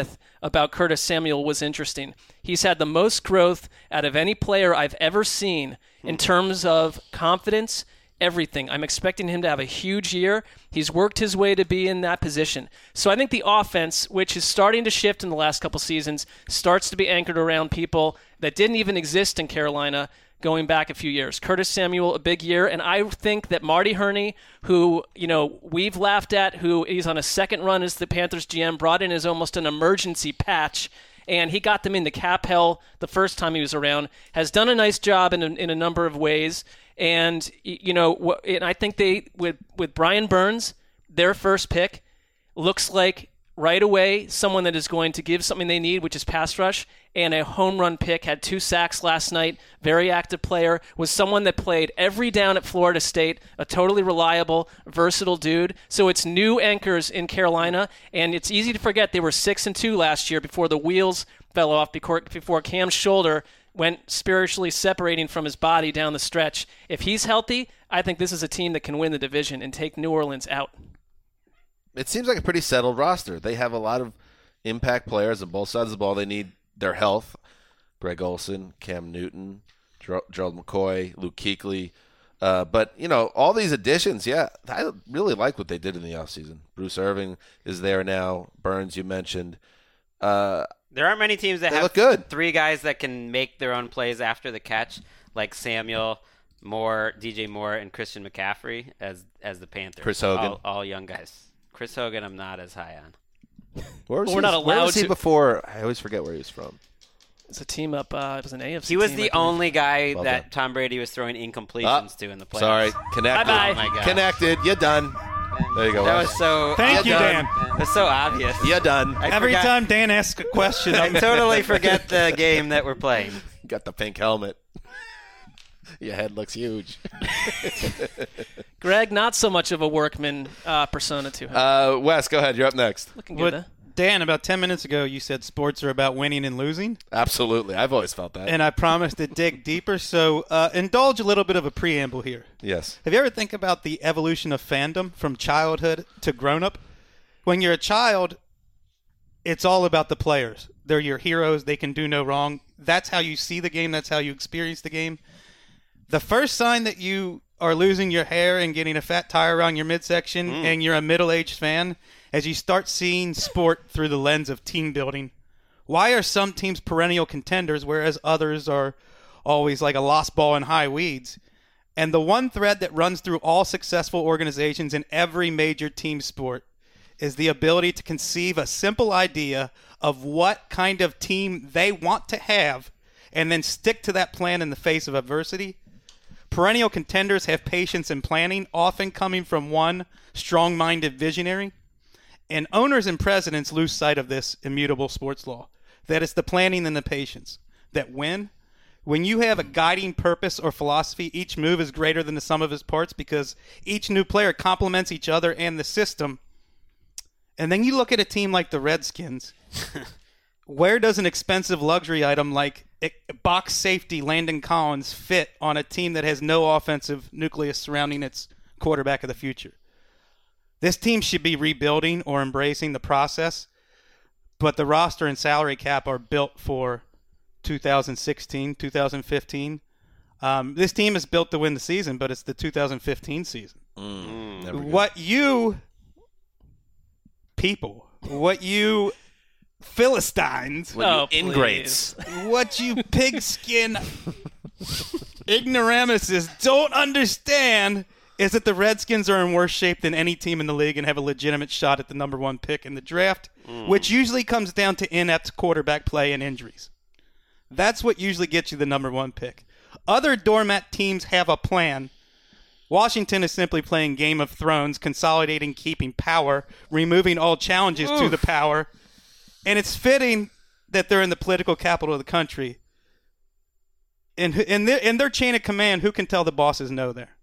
about Curtis Samuel was interesting. He's had the most growth out of any player I've ever seen in terms of confidence, everything. I'm expecting him to have a huge year. He's worked his way to be in that position. So I think the offense, which is starting to shift in the last couple seasons, starts to be anchored around people that didn't even exist in Carolina going back a few years. Curtis Samuel, a big year, and I think that Marty Herney, who, we've laughed at, who is on a second run as the Panthers GM, brought in as almost an emergency patch, and he got them into cap hell the first time he was around, has done a nice job in a number of ways, and, and I think they, with Brian Burns, their first pick, looks like right away someone that is going to give something they need, which is pass rush, and a home run pick, had 2 sacks last night, very active player, was someone that played every down at Florida State, a totally reliable, versatile dude. So it's new anchors in Carolina, and it's easy to forget they were 6-2 last year before the wheels fell off, before Cam's shoulder went spiritually separating from his body down the stretch. If he's healthy, I think this is a team that can win the division and take New Orleans out. It seems like a pretty settled roster. They have a lot of impact players on both sides of the ball. They need their health. Greg Olson, Cam Newton, Gerald McCoy, Luke Kuechly. But, all these additions, I really like what they did in the offseason. Bruce Irving is there now. Burns, you mentioned. There aren't many teams that have look good. 3 guys that can make their own plays after the catch, like Samuel, Moore, DJ Moore, and Christian McCaffrey as the Panthers. Chris Hogan. All young guys. Chris Hogan, I'm not as high on. Where was he before? I always forget where he was from. It's a team up. It was an AFC. He was team, the only guy that Tom Brady was throwing incompletions to in the playoffs. Sorry, connected. Bye-bye. Oh my God. Connected. You're done. There you go. That was so. Thank you, Dan. That's so obvious. You're done. Every time Dan asks a question, I totally forget the game that we're playing. You got the pink helmet. Your head looks huge. Greg, not so much of a workman persona to him. Wes, go ahead. You're up next. Looking good, huh? Dan, about 10 minutes ago, you said sports are about winning and losing. Absolutely. I've always felt that. And I promised to dig deeper, so indulge a little bit of a preamble here. Yes. Have you ever think about the evolution of fandom from childhood to grown-up? When you're a child, it's all about the players. They're your heroes. They can do no wrong. That's how you see the game. That's how you experience the game. The first sign that you are losing your hair and getting a fat tire around your midsection and you're a middle-aged fan, as you start seeing sport through the lens of team building. Why are some teams perennial contenders, whereas others are always like a lost ball in high weeds? And the one thread that runs through all successful organizations in every major team sport is the ability to conceive a simple idea of what kind of team they want to have and then stick to that plan in the face of adversity. Perennial contenders have patience and planning, often coming from one strong-minded visionary. And owners and presidents lose sight of this immutable sports law, that it's the planning and the patience. That when you have a guiding purpose or philosophy, each move is greater than the sum of its parts because each new player complements each other and the system. And then you look at a team like the Redskins. Where does an expensive luxury item like box safety Landon Collins fit on a team that has no offensive nucleus surrounding its quarterback of the future? This team should be rebuilding or embracing the process, but the roster and salary cap are built for 2016, 2015. This team is built to win the season, but it's the 2015 season. What you people, what you Philistines, ingrates, what you pigskin ignoramuses don't understand is that the Redskins are in worse shape than any team in the league and have a legitimate shot at the number 1 pick in the draft, which usually comes down to inept quarterback play and injuries. That's what usually gets you the number 1 pick. Other doormat teams have a plan. Washington is simply playing Game of Thrones, consolidating, keeping power, removing all challenges to the power. And it's fitting that they're in the political capital of the country. And in their chain of command, who can tell the bosses no there?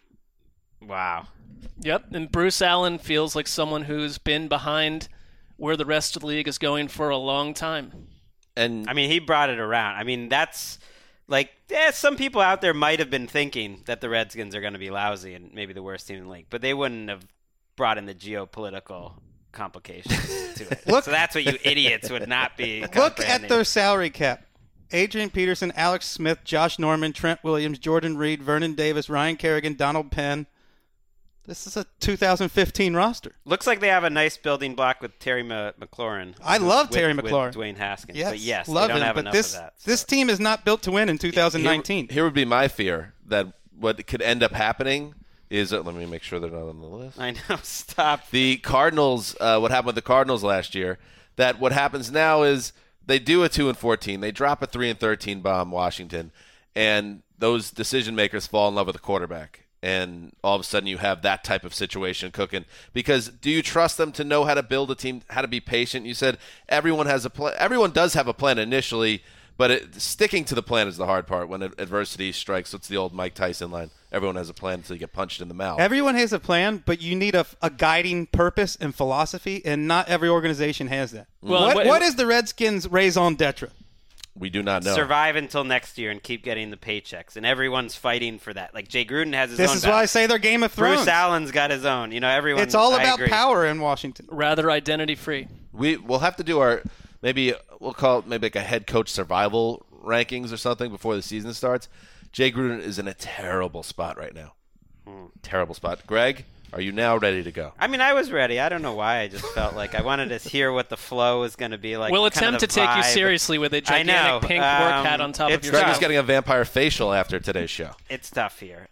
Wow. Yep, and Bruce Allen feels like someone who's been behind where the rest of the league is going for a long time. And I mean, he brought it around. I mean, that's like, some people out there might have been thinking that the Redskins are going to be lousy and maybe the worst team in the league, but they wouldn't have brought in the geopolitical complications to it. So that's what you idiots would not be Look at comprehending. their salary cap. Adrian Peterson, Alex Smith, Josh Norman, Trent Williams, Jordan Reed, Vernon Davis, Ryan Kerrigan, Donald Penn. This is a 2015 roster. Looks like they have a nice building block with Terry McLaurin. I love with- Terry with McLaurin. Dwayne Haskins. Yes, But yes, love they don't him. have But enough this of that. this team is not built to win in 2019. Here would be my fear that what could end up happening is let me make sure they're not on the list. I know. Stop. The Cardinals, what happened with the Cardinals last year, that what happens now is they do a 2-14, they drop a 3-13 bomb Washington, and those decision makers fall in love with the quarterback. And all of a sudden you have that type of situation cooking. Because do you trust them to know how to build a team, how to be patient? You said everyone has a plan. Everyone does have a plan initially, but sticking to the plan is the hard part when adversity strikes. It's the old Mike Tyson line. Everyone has a plan until you get punched in the mouth. Everyone has a plan, but you need a guiding purpose and philosophy, and not every organization has that. Well, what is the Redskins' raison d'etre? We do not know. Survive until next year and keep getting the paychecks, and everyone's fighting for that. Like Jay Gruden has his own. This is why I say they're Game of Thrones. Bruce Allen's got his own. You know, everyone. It's all I about agree. power in Washington. Rather identity free. We'll have to do our we'll call it maybe like a head coach survival rankings or something before the season starts. Jay Gruden is in a terrible spot right now. Terrible spot. Greg, are you now ready to go? I mean, I was ready. I don't know why. I just felt like I wanted to hear what the flow was going to be like. We'll kind of attempt to the take you vibe. seriously with a I know. gigantic pink work hat on top of it's your Greg tough. is getting a vampire facial after today's show. It's tough here.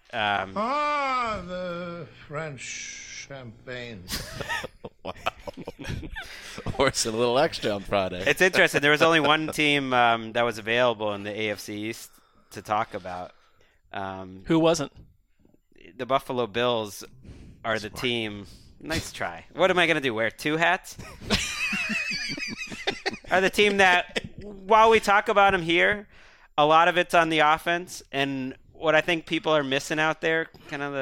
The French champagne. Wow. Horse and a little extra on Friday. It's interesting. There was only one team that was available in the AFC East to talk about. Who wasn't? The Buffalo Bills are the team. Nice try. What am I going to do? Wear two hats? Are the team that, while we talk about them here, a lot of it's on the offense. And what I think people are missing out there, kind of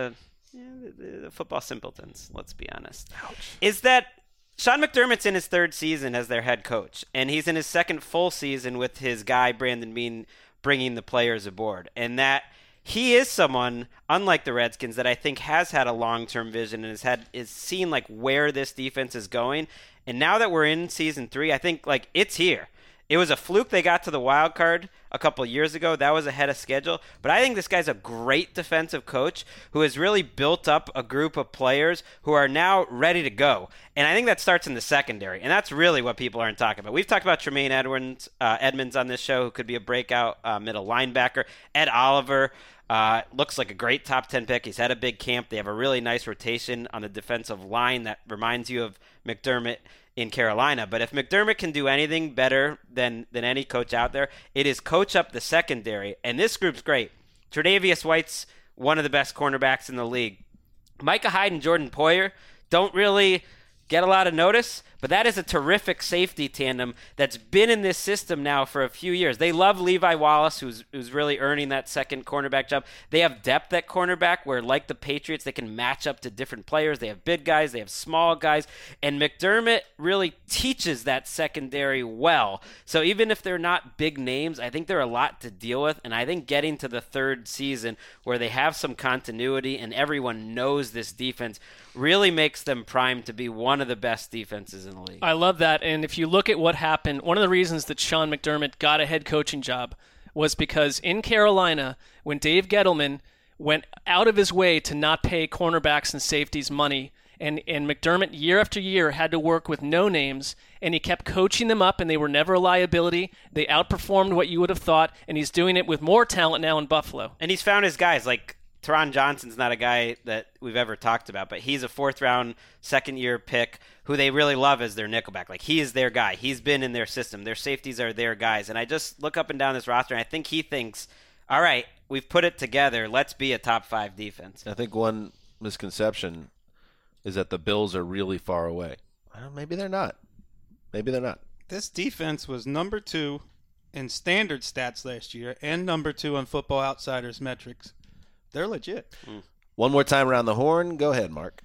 the football simpletons, let's be honest, is that Sean McDermott's in his third season as their head coach. And he's in his second full season with his guy, Brandon Beane, bringing the players aboard. And that he is someone, unlike the Redskins, that I think has had a long-term vision and is seen like where this defense is going. And now that we're in season 3, I think like it's here. It was a fluke they got to the wild card a couple of years ago. That was ahead of schedule. But I think this guy's a great defensive coach who has really built up a group of players who are now ready to go. And I think that starts in the secondary. And that's really what people aren't talking about. We've talked about Tremaine Edmonds on this show, who could be a breakout middle linebacker. Ed Oliver looks like a great top 10 pick. He's had a big camp. They have a really nice rotation on the defensive line that reminds you of McDermott in Carolina. But if McDermott can do anything better than any coach out there, it is coach up the secondary. And this group's great. Tre'Davious White's one of the best cornerbacks in the league. Micah Hyde and Jordan Poyer don't really get a lot of notice, but that is a terrific safety tandem that's been in this system now for a few years. They love Levi Wallace, who's really earning that second cornerback job. They have depth at cornerback where, like the Patriots, they can match up to different players. They have big guys, they have small guys, and McDermott really teaches that secondary well. So even if they're not big names, I think they're a lot to deal with, and I think getting to the third season where they have some continuity and everyone knows this defense really makes them primed to be one of the best defenses in the league. I love that. And if you look at what happened, one of the reasons that Sean McDermott got a head coaching job was because in Carolina, when Dave Gettleman went out of his way to not pay cornerbacks and safeties money, and McDermott year after year had to work with no names, and he kept coaching them up, and they were never a liability. They outperformed what you would have thought, and he's doing it with more talent now in Buffalo. And he's found his guys. Like Teron Johnson's not a guy that we've ever talked about, but he's a fourth-round, second-year pick who they really love as their nickelback. Like, he is their guy. He's been in their system. Their safeties are their guys. And I just look up and down this roster, and I think he thinks, all right, we've put it together. Let's be a top-5 defense. I think one misconception is that the Bills are really far away. Well, maybe they're not. Maybe they're not. This defense was number 2 in standard stats last year and number 2 on Football Outsiders metrics. They're legit. One more time around the horn. Go ahead, Mark.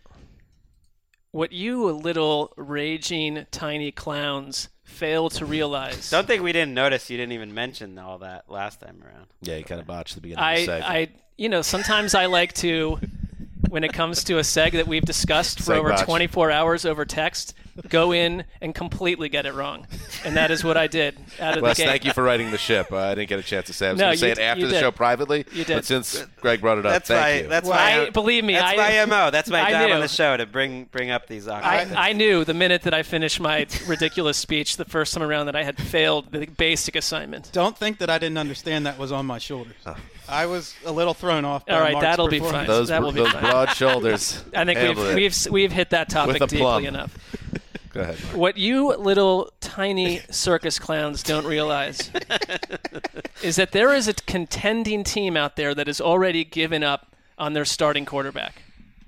What you little raging tiny clowns fail to realize. Don't think we didn't notice you didn't even mention all that last time around. Yeah, you kind of botched the beginning of the segment. Sometimes I like to when it comes to a seg that we've discussed for Seg over botch. 24 hours over text, go in and completely get it wrong. And that is what I did out of Wes, the gate. thank you for writing the ship. I didn't get a chance to say it. I was No, going to say you it d- after you the did. show privately. You did. But since Greg brought it up, That's thank my you. that's Well, my believe me, that's my MO. That's my I job knew. on the show to bring up these awkward things. I knew the minute that I finished my ridiculous speech the first time around that I had failed the basic assignment. Don't think that I didn't understand that was on my shoulders. I was a little thrown off by All right, Mark's that'll be performance. fine. Those That will be those fine. broad shoulders. I think handled it. we've hit that topic With a plum. deeply enough. Go ahead, Mark. What you little tiny circus clowns don't realize is that there is a contending team out there that has already given up on their starting quarterback.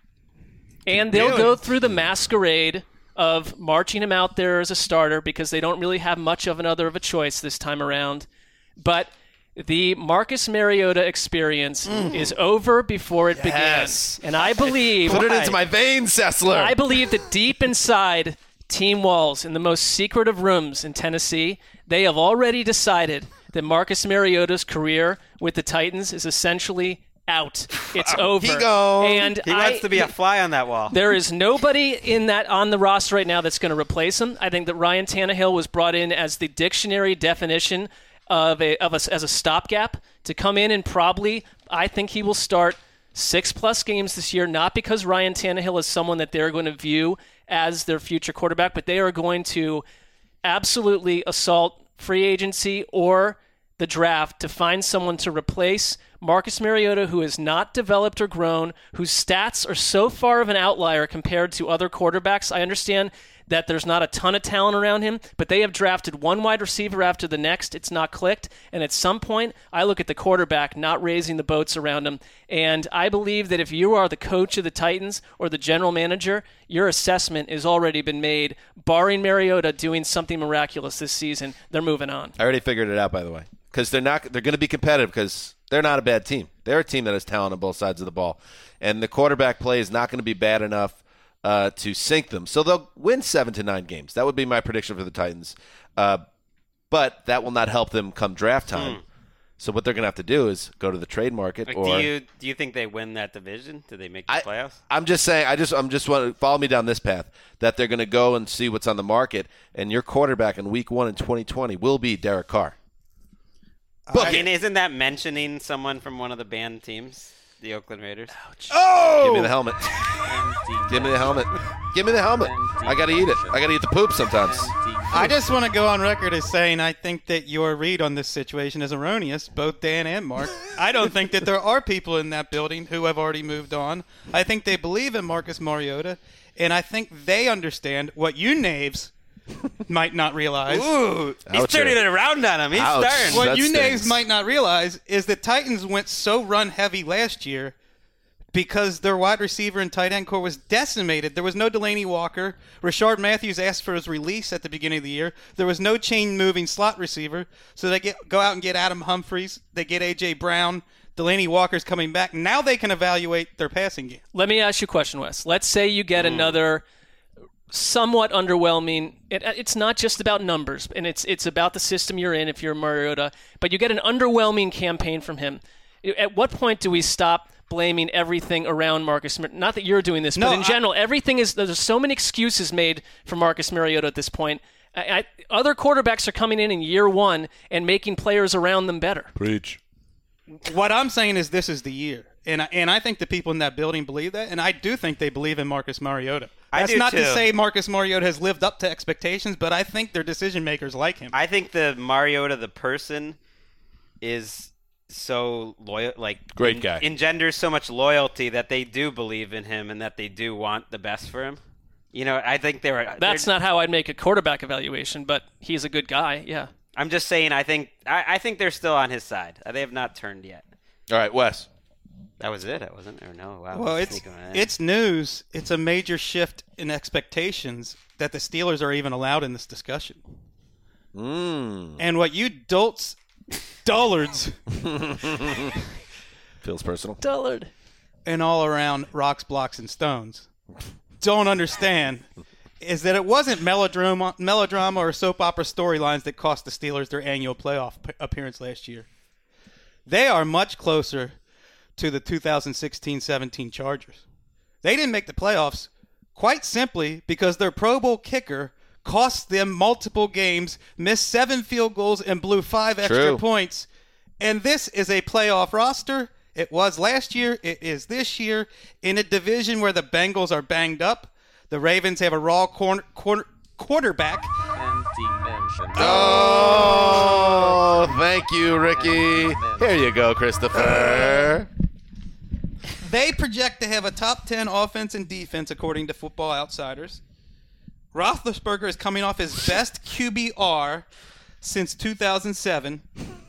And they'll go through the masquerade of marching him out there as a starter because they don't really have much of another of a choice this time around. But the Marcus Mariota experience is over before it Yes. began. And I believe Put it into my veins, Sessler. I believe that deep inside team walls, in the most secret of rooms in Tennessee, they have already decided that Marcus Mariota's career with the Titans is essentially out. It's over. He gone. And He wants to be a fly on that wall. there is nobody in that on the roster right now that's going to replace him. I think that Ryan Tannehill was brought in as the dictionary definition of as a stopgap to come in and probably, I think he will start 6+ games this year, not because Ryan Tannehill is someone that they're going to view as their future quarterback, but they are going to absolutely assault free agency or the draft to find someone to replace Marcus Mariota, who has not developed or grown, whose stats are so far of an outlier compared to other quarterbacks. I understand that there's not a ton of talent around him, but they have drafted one wide receiver after the next. It's not clicked. And at some point, I look at the quarterback not raising the boats around him. And I believe that if you are the coach of the Titans or the general manager, your assessment has already been made. Barring Mariota doing something miraculous this season, they're moving on. I already figured it out, by the way, because they're going to be competitive because they're not a bad team. They're a team that has talent on both sides of the ball, and the quarterback play is not going to be bad enough to sink them. So they'll win 7 to 9 games. That would be my prediction for the Titans. But that will not help them come draft time. So what they're going to have to do is go to the trade market. Like, or do you think they win that division? Do they make the playoffs? I'm just saying. I'm just want to follow me down this path. That they're going to go and see what's on the market, and your quarterback in Week 1 in 2020 will be Derek Carr. I mean, isn't that mentioning someone from one of the banned teams, the Oakland Raiders? Oh! Give me the helmet. Give me the helmet. Give me the helmet. I got to eat it. I got to eat the poop sometimes. I just want to go on record as saying I think that your read on this situation is erroneous, both Dan and Mark. I don't think that there are people in that building who have already moved on. I think they believe in Marcus Mariota, and I think they understand what you knaves might not realize. Ooh, he's Ouch. turning it around on him. He's Ouch. starting. What That you knaves stings. might not realize is that Titans went so run heavy last year because their wide receiver and tight end core was decimated. There was no Delaney Walker. Rashard Matthews asked for his release at the beginning of the year. There was no chain-moving slot receiver. So they go out and get Adam Humphries. They get A.J. Brown. Delaney Walker's coming back. Now they can evaluate their passing game. Let me ask you a question, Wes. Let's say you get another somewhat underwhelming. It's not just about numbers, and it's about the system you're in if you're Mariota, but you get an underwhelming campaign from him. At what point do we stop blaming everything around Marcus Mariota? Not that you're doing this, but in general, there's so many excuses made for Marcus Mariota at this point. Other quarterbacks are coming in year one and making players around them better. Preach. What I'm saying is this is the year. And I think the people in that building believe that, and I do think they believe in Marcus Mariota. That's not to say Marcus Mariota has lived up to expectations, but I think their decision makers like him. I think the Mariota, the person, is so loyal, Great guy. engenders so much loyalty that they do believe in him and that they do want the best for him. You know, I think That's not how I'd make a quarterback evaluation, but he's a good guy. Yeah. I'm just saying. I think they're still on his side. They have not turned yet. All right, Wes. That was it. I wasn't there. No. Wow. Well, it's news. It's a major shift in expectations that the Steelers are even allowed in this discussion. And what you dullards, Feels personal. Dullard. and all around rocks, blocks, and stones don't understand is that it wasn't melodrama or soap opera storylines that cost the Steelers their annual playoff appearance last year. They are much closer to the 2016-17 Chargers. They didn't make the playoffs quite simply because their Pro Bowl kicker cost them multiple games, missed 7 field goals, and blew 5 extra points. And this is a playoff roster. It was last year. It is this year. In a division where the Bengals are banged up, the Ravens have a raw quarterback. Oh, thank you, Ricky. Here you go, Christopher. They project to have a top 10 offense and defense, according to Football Outsiders. Roethlisberger is coming off his best QBR since 2007.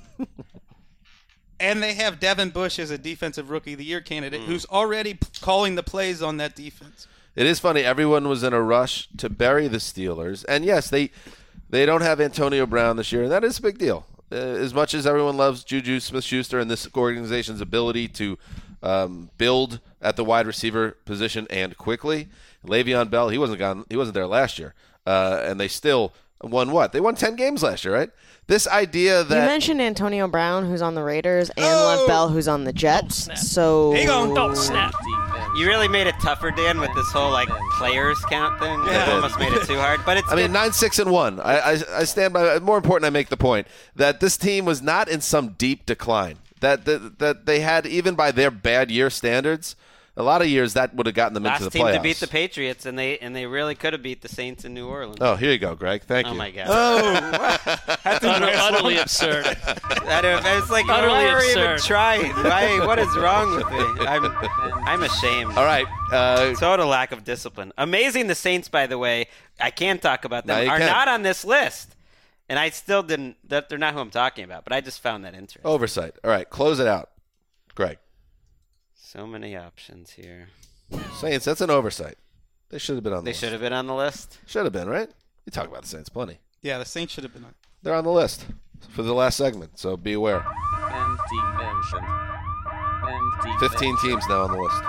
And they have Devin Bush as a Defensive Rookie of the Year candidate who's already calling the plays on that defense. It is funny. Everyone was in a rush to bury the Steelers. And, yes, they don't have Antonio Brown this year, and that is a big deal. As much as everyone loves Juju Smith-Schuster and this organization's ability to build at the wide receiver position and quickly, Le'Veon Bell, he wasn't there last year. And they still won what? They won 10 games last year, right? This idea that... You mentioned Antonio Brown, who's on the Raiders, and Lev Bell, who's on the Jets. Don't snap. You really made it tougher, Dan, with this whole players count thing. Yeah. You almost made it too hard, but it's. I mean, 9-6-1. I stand by. More important, I make the point that this team was not in some deep decline. That they had, even by their bad year standards, a lot of years that would have gotten them into the playoffs. Last team to beat the Patriots, and they really could have beat the Saints in New Orleans. Oh, here you go, Greg. Thank you. Oh my God. That's utterly absurd. It's like, why are we even trying? What is wrong with me? I'm ashamed. All right. Total lack of discipline. Amazing. The Saints, by the way, I can talk about them, are not on this list. And I still didn't. They're not who I'm talking about, but I just found that interesting. Oversight. All right, close it out, Greg. So many options here. Saints, that's an oversight. They should have been on the list. They should have been on the list? Should have been, right? You talk about the Saints plenty. Yeah, the Saints should have been on. They're on the list for the last segment, so be aware. 15 teams now on the list.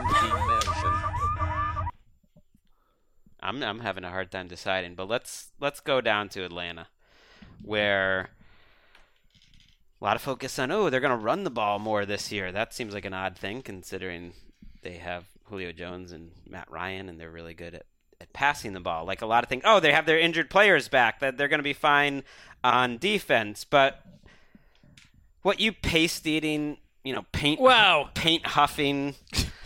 I'm having a hard time deciding, but let's go down to Atlanta, where a lot of focus on, they're going to run the ball more this year. That seems like an odd thing considering they have Julio Jones and Matt Ryan, and they're really good at passing the ball. Like a lot of things, they have their injured players back, that they're going to be fine on defense. But what you paste-eating, paint huffing,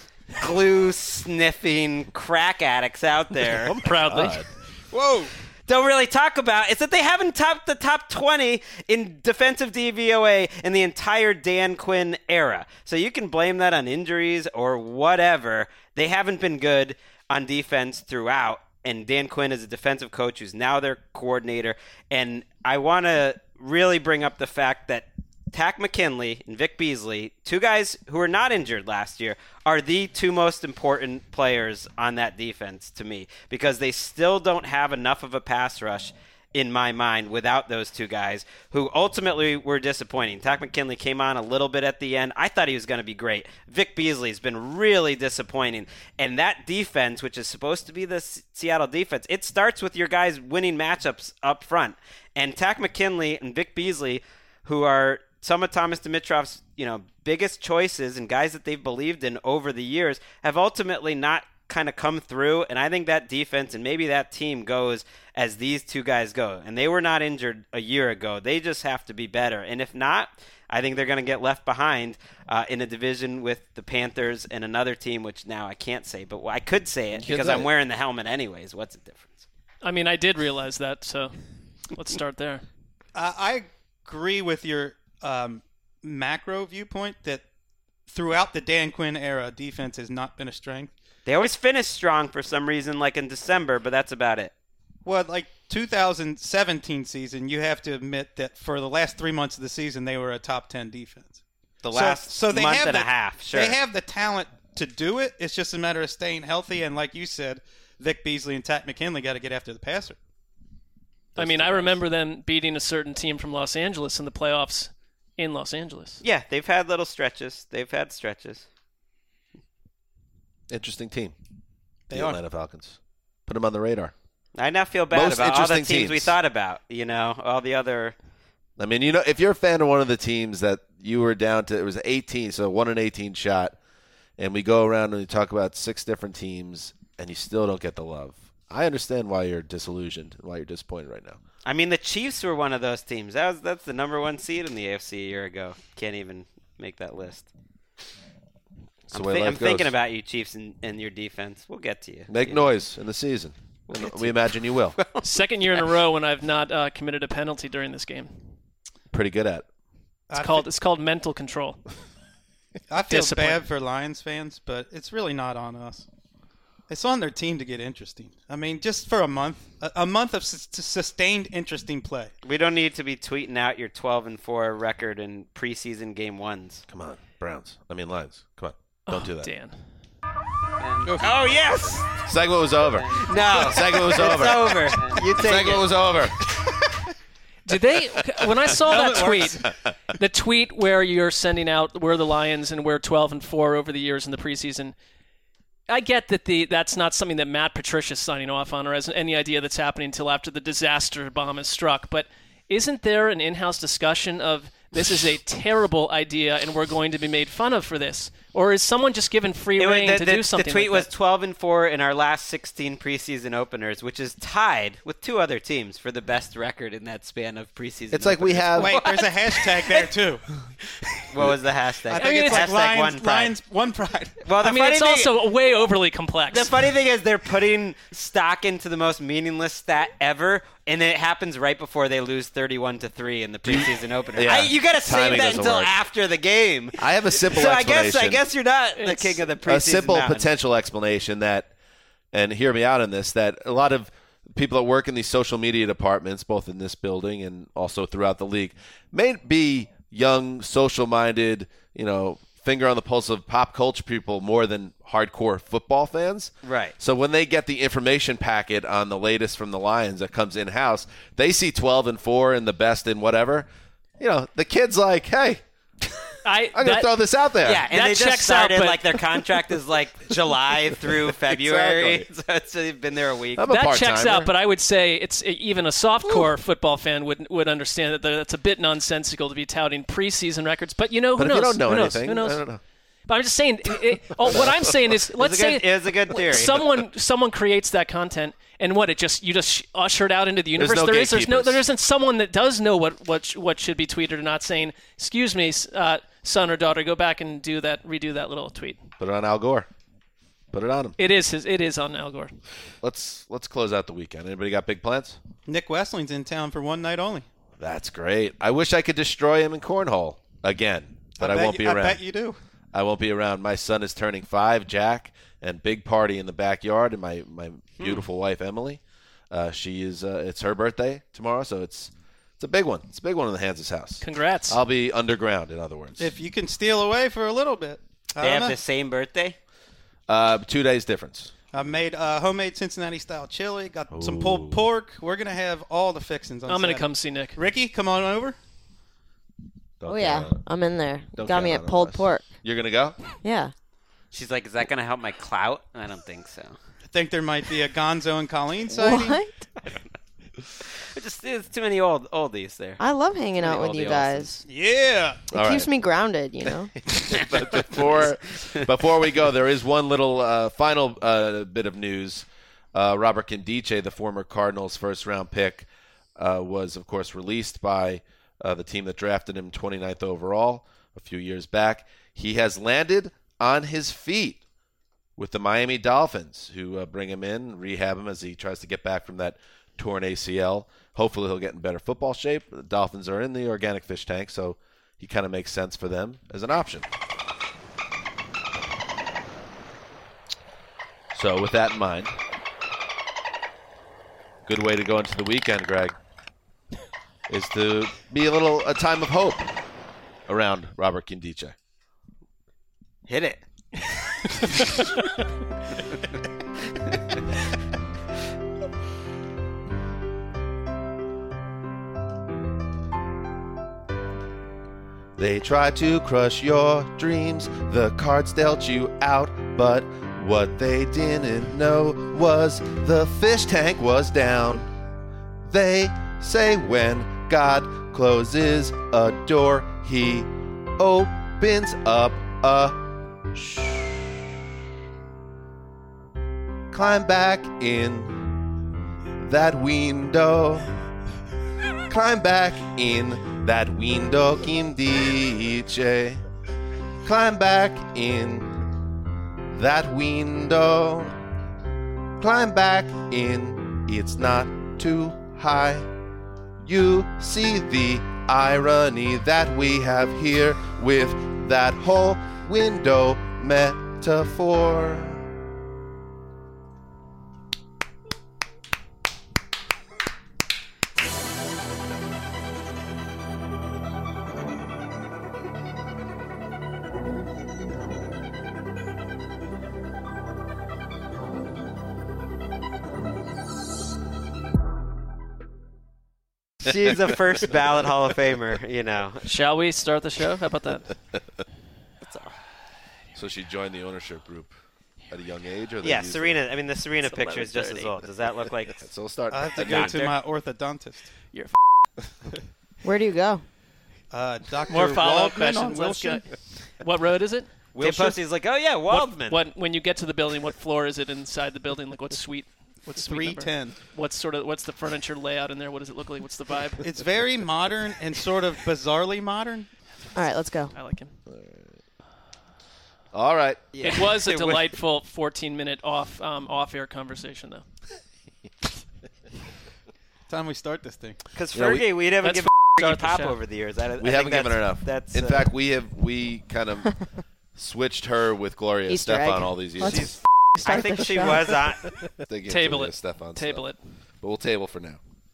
glue sniffing crack addicts out there. I'm proudly. Whoa. Don't really talk about is that they haven't topped the top 20 in defensive DVOA in the entire Dan Quinn era. So you can blame that on injuries or whatever. They haven't been good on defense throughout, and Dan Quinn is a defensive coach who's now their coordinator. And I want to really bring up the fact that Takk McKinley and Vic Beasley, two guys who were not injured last year, are the two most important players on that defense to me, because they still don't have enough of a pass rush in my mind without those two guys, who ultimately were disappointing. Takk McKinley came on a little bit at the end. I thought he was going to be great. Vic Beasley's been really disappointing. And that defense, which is supposed to be the Seattle defense, it starts with your guys winning matchups up front. And Takk McKinley and Vic Beasley, who are some of Thomas Dimitrov's, biggest choices and guys that they've believed in over the years, have ultimately not kind of come through. And I think that defense and maybe that team goes as these two guys go. And they were not injured a year ago. They just have to be better. And if not, I think they're going to get left behind in a division with the Panthers and another team, which now I can't say, but I could say it because I'm wearing the helmet anyways. What's the difference? I mean, I did realize that, so let's start there. I agree with your macro viewpoint that throughout the Dan Quinn era, defense has not been a strength. They always finish strong for some reason, like in December, but that's about it. Well, like 2017 season, you have to admit that for the last 3 months of the season, they were a top 10 defense. The last month and a half, sure. They have the talent to do it. It's just a matter of staying healthy. And like you said, Vic Beasley and Takk McKinley got to get after the passer. I mean, I remember them beating a certain team from Los Angeles in the playoffs in Los Angeles. Yeah, they've had little stretches. They've had stretches. Interesting team. They the are. Atlanta Falcons. Put them on the radar. I now feel bad Most about all the interesting teams we thought about, all the other. I mean, if you're a fan of one of the teams that you were down to, it was 18, so 1-18 shot, and we go around and we talk about 6 different teams, and you still don't get the love. I understand why you're disillusioned and why you're disappointed right now. I mean, the Chiefs were one of those teams. That's the number 1 seed in the AFC a year ago. Can't even make that list. I'm thinking about you, Chiefs, and your defense. We'll get to you. Make noise in the season. We imagine you will. Second year in a row when I've not committed a penalty during this game. Pretty good at it. It's called mental control. I feel Discipline. bad for Lions fans, but it's really not on us. It's on their team to get interesting. I mean, just for a month of sustained interesting play. We don't need to be tweeting out your 12-4 record in preseason game 1s. Come on, Lions. Come on. Don't do that. Dan. Oh, yes! Segment was over. No. Segment was over. It's over. You take Segment it. was over. Did they? When I saw that tweet, the tweet where you're sending out we're the Lions and we're 12-4 over the years in the preseason, I get that that's not something that Matt Patricia's signing off on or has any idea that's happening until after the disaster bomb is struck. But isn't there an in-house discussion of this is a terrible idea and we're going to be made fun of for this? Or is someone just given free rein to do something The tweet like was 12-4 in our last 16 preseason openers, which is tied with 2 other teams for the best record in that span of preseason It's like we openers. have... Wait, there's a hashtag there, too. What was the hashtag? I think it's like hashtag Lions, One Pride. Well, it's also way overly complex. The funny thing is they're putting stock into the most meaningless stat ever, and it happens right before they lose 31-3 in the preseason opener. Yeah. You got to save Timing that doesn't until work. after the game. I have a simple So explanation. I guess you're not the king of the preseason A simple mountain. potential explanation that, and hear me out on this, that a lot of people that work in these social media departments, both in this building and also throughout the league, may be young, social-minded, finger on the pulse of pop culture people more than hardcore football fans. Right. So when they get the information packet on the latest from the Lions that comes in-house, they see 12-4 and the best in whatever. The kid's like, hey, I'm going to throw this out there. Yeah, and That they just checks out, started, but- their contract is July through February. Exactly. So they've been there a week. I'm a that part-timer. checks out, but I would say it's even a softcore football fan would understand that that's a bit nonsensical to be touting preseason records. But who knows? But if you don't know Who knows? anything, Who knows? I don't know. But I'm just saying. What I'm saying is, let's say it's a good theory. someone creates that content, and you just usher it out into the universe. no gatekeepers. There isn't someone that does know what should be tweeted or not. Saying, "Excuse me, son or daughter, go back and redo that little tweet." Put it on Al Gore. Put it on him. It is on Al Gore. Let's close out the weekend. Anybody got big plans? Nick Westling's in town for one night only. That's great. I wish I could destroy him in cornhole again, but I won't be around. I bet you do. I won't be around. My son is turning 5, Jack, and big party in the backyard. And my beautiful wife Emily, she is. It's her birthday tomorrow, so it's a big one. It's a big one in the Hans's house. Congrats. I'll be underground, in other words. If you can steal away for a little bit. They have the same birthday? 2 days difference. I made homemade Cincinnati-style chili. Got some pulled pork. We're going to have all the fixings on I'm going to Saturday. come see Nick. Ricky, come on over. Don't Oh, count yeah. on it. I'm in there. Don't Got me count at on pulled us. pork. You're going to go? Yeah. She's like, is that going to help my clout? I don't think so. I think there might be a Gonzo and Colleen sighting. What? It's too many oldies there. I love hanging out with Oldie you guys. Yeah. It All keeps right. me grounded, But before we go, there is one little final bit of news. Robert Kindiche, the former Cardinals first-round pick, was, of course, released by the team that drafted him 29th overall a few years back. He has landed on his feet with the Miami Dolphins, who bring him in, rehab him as he tries to get back from that torn ACL. Hopefully he'll get in better football shape. The Dolphins are in the organic fish tank, so he kind of makes sense for them as an option. So with that in mind, good way to go into the weekend, Greg, is to be a time of hope around Robert Kindiche. Hit it. They tried to crush your dreams, the cards dealt you out, but what they didn't know was the fish tank was down. They say when God closes a door, he opens up a Climb back in that window. Climb back in that window, Kim DJ. Climb back in that window. Climb back in, it's not too high. You see the irony that we have here with that whole window metaphor. She's a first ballot Hall of Famer, you know. Shall we start the show? How about that? So she joined the ownership group at a young age? Or Yeah, Serena. I mean, the Serena picture is just as old. Does that look like... So we'll start. I have to go to my orthodontist. You're Where do you go? Dr. More follow-up Waldman on questions. Let's Wilshire. go. What road is it? Tim Postie's like, oh, yeah, Waldman. When you get to the building, what floor is it inside the building? Like, what suite? What's suite 310. What's the furniture layout in there? What does it look like? What's the vibe? It's very modern and sort of bizarrely modern. All right, let's go. I like him. All right. Yeah. It was a delightful 14-minute off-air conversation, though. Time we start this thing. Because Fergie, we haven't given start the pop show. over the years. We haven't given her enough. That's, In fact, we kind of switched her with Gloria Easter Stefan egg. all these years. Let's I think she was on. Table it. Stefan Table stuff. it. But we'll table for now.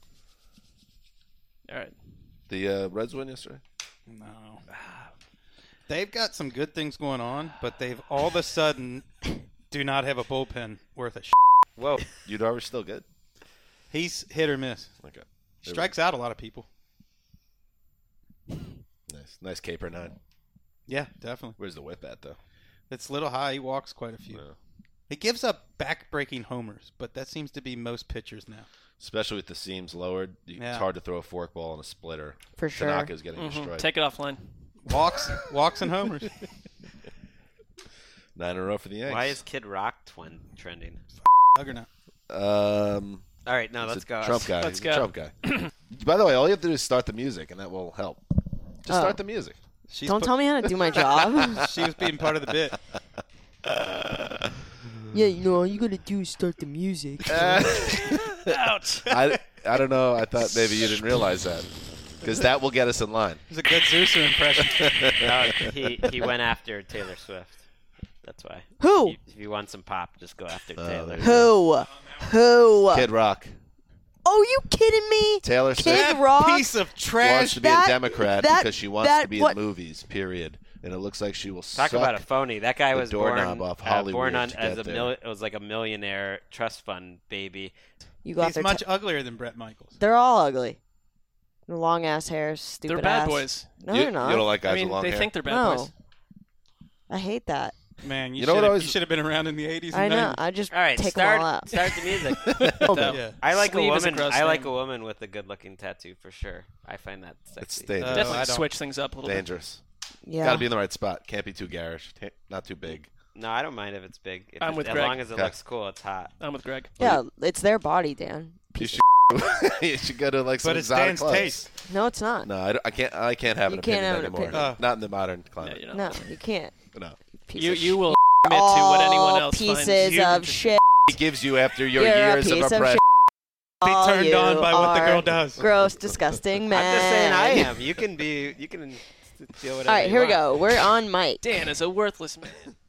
All right. The Reds win yesterday? No. They've got some good things going on, but they've all of a sudden do not have a bullpen worth of shit. Whoa. Udover's still good? He's hit or miss. Okay. Strikes out a lot of people. Nice caper 9. Yeah, definitely. Where's the whip at, though? It's a little high. He walks quite a few. No. He gives up back-breaking homers, but that seems to be most pitchers now. Especially with the seams lowered. It's hard to throw a forkball and a splitter. For sure. Tanaka's getting destroyed. Take it offline. Walks and homers. 9 in a row for the Yanks. Why is Kid Rock trending? Juggernaut. All right, now let's go. Trump guy. Let's He's go. a Trump guy. By the way, all you have to do is start the music, and that will help. Just start the music. Don't tell me how to do my job. She was being part of the bit. Yeah, you know, all you gotta do is start the music. Ouch. I don't know. I thought maybe you didn't realize that. Because that will get us in line. It's a good Zeuser impression. No, he went after Taylor Swift. That's why. Who? If you want some pop, just go after Taylor. Who? Kid Rock. Oh, you kidding me? Taylor Kid Swift Rock? Piece of wants trash. to be a Democrat because she wants to be what- in movies, period. And it looks like she will Talk suck about a phony. That guy the was born doorknob off Hollywood born on to as get a there. it was like a millionaire trust fund baby. You go He's after much uglier than Brett Michaels. They're all ugly. Long ass hair, stupid They're bad ass. boys. No, You they're not. don't like guys I mean, with long they hair? think they're bad No. boys. I hate that. Man, You know what always- you should have been around in the 80s I and know. 90s. I just All right, take them all out. start the music. Yeah. I like a Sleeve is a woman. gross I like thing. a woman with a good-looking tattoo for sure. I find that sexy. It's dangerous. I Definitely don't. switch things up a little dangerous. Yeah. Got to be in the right spot. Can't be too garish. Not too big. No, I don't mind if it's big. If I'm it's, with as Greg. long as it Okay. looks cool, it's hot. bit. I'm with Greg. Yeah, it's their body, Dan. You should, you should go to like some But it's exotic Dan's clubs. taste. No, it's not. No, I can't have an You opinion can't have an anymore. opinion. Not in the modern Yeah, climate. you know. No, you can't. No. Piece You of you shit. will admit to what anyone All else finds. pieces you of interesting. shit. It gives you after your You're a years of piece of oppression. Be All turned you on by what the are girl does. Gross, disgusting man. I'm just saying I am. You can deal with it. All right, here we go. We're on mic. Dan is a worthless man.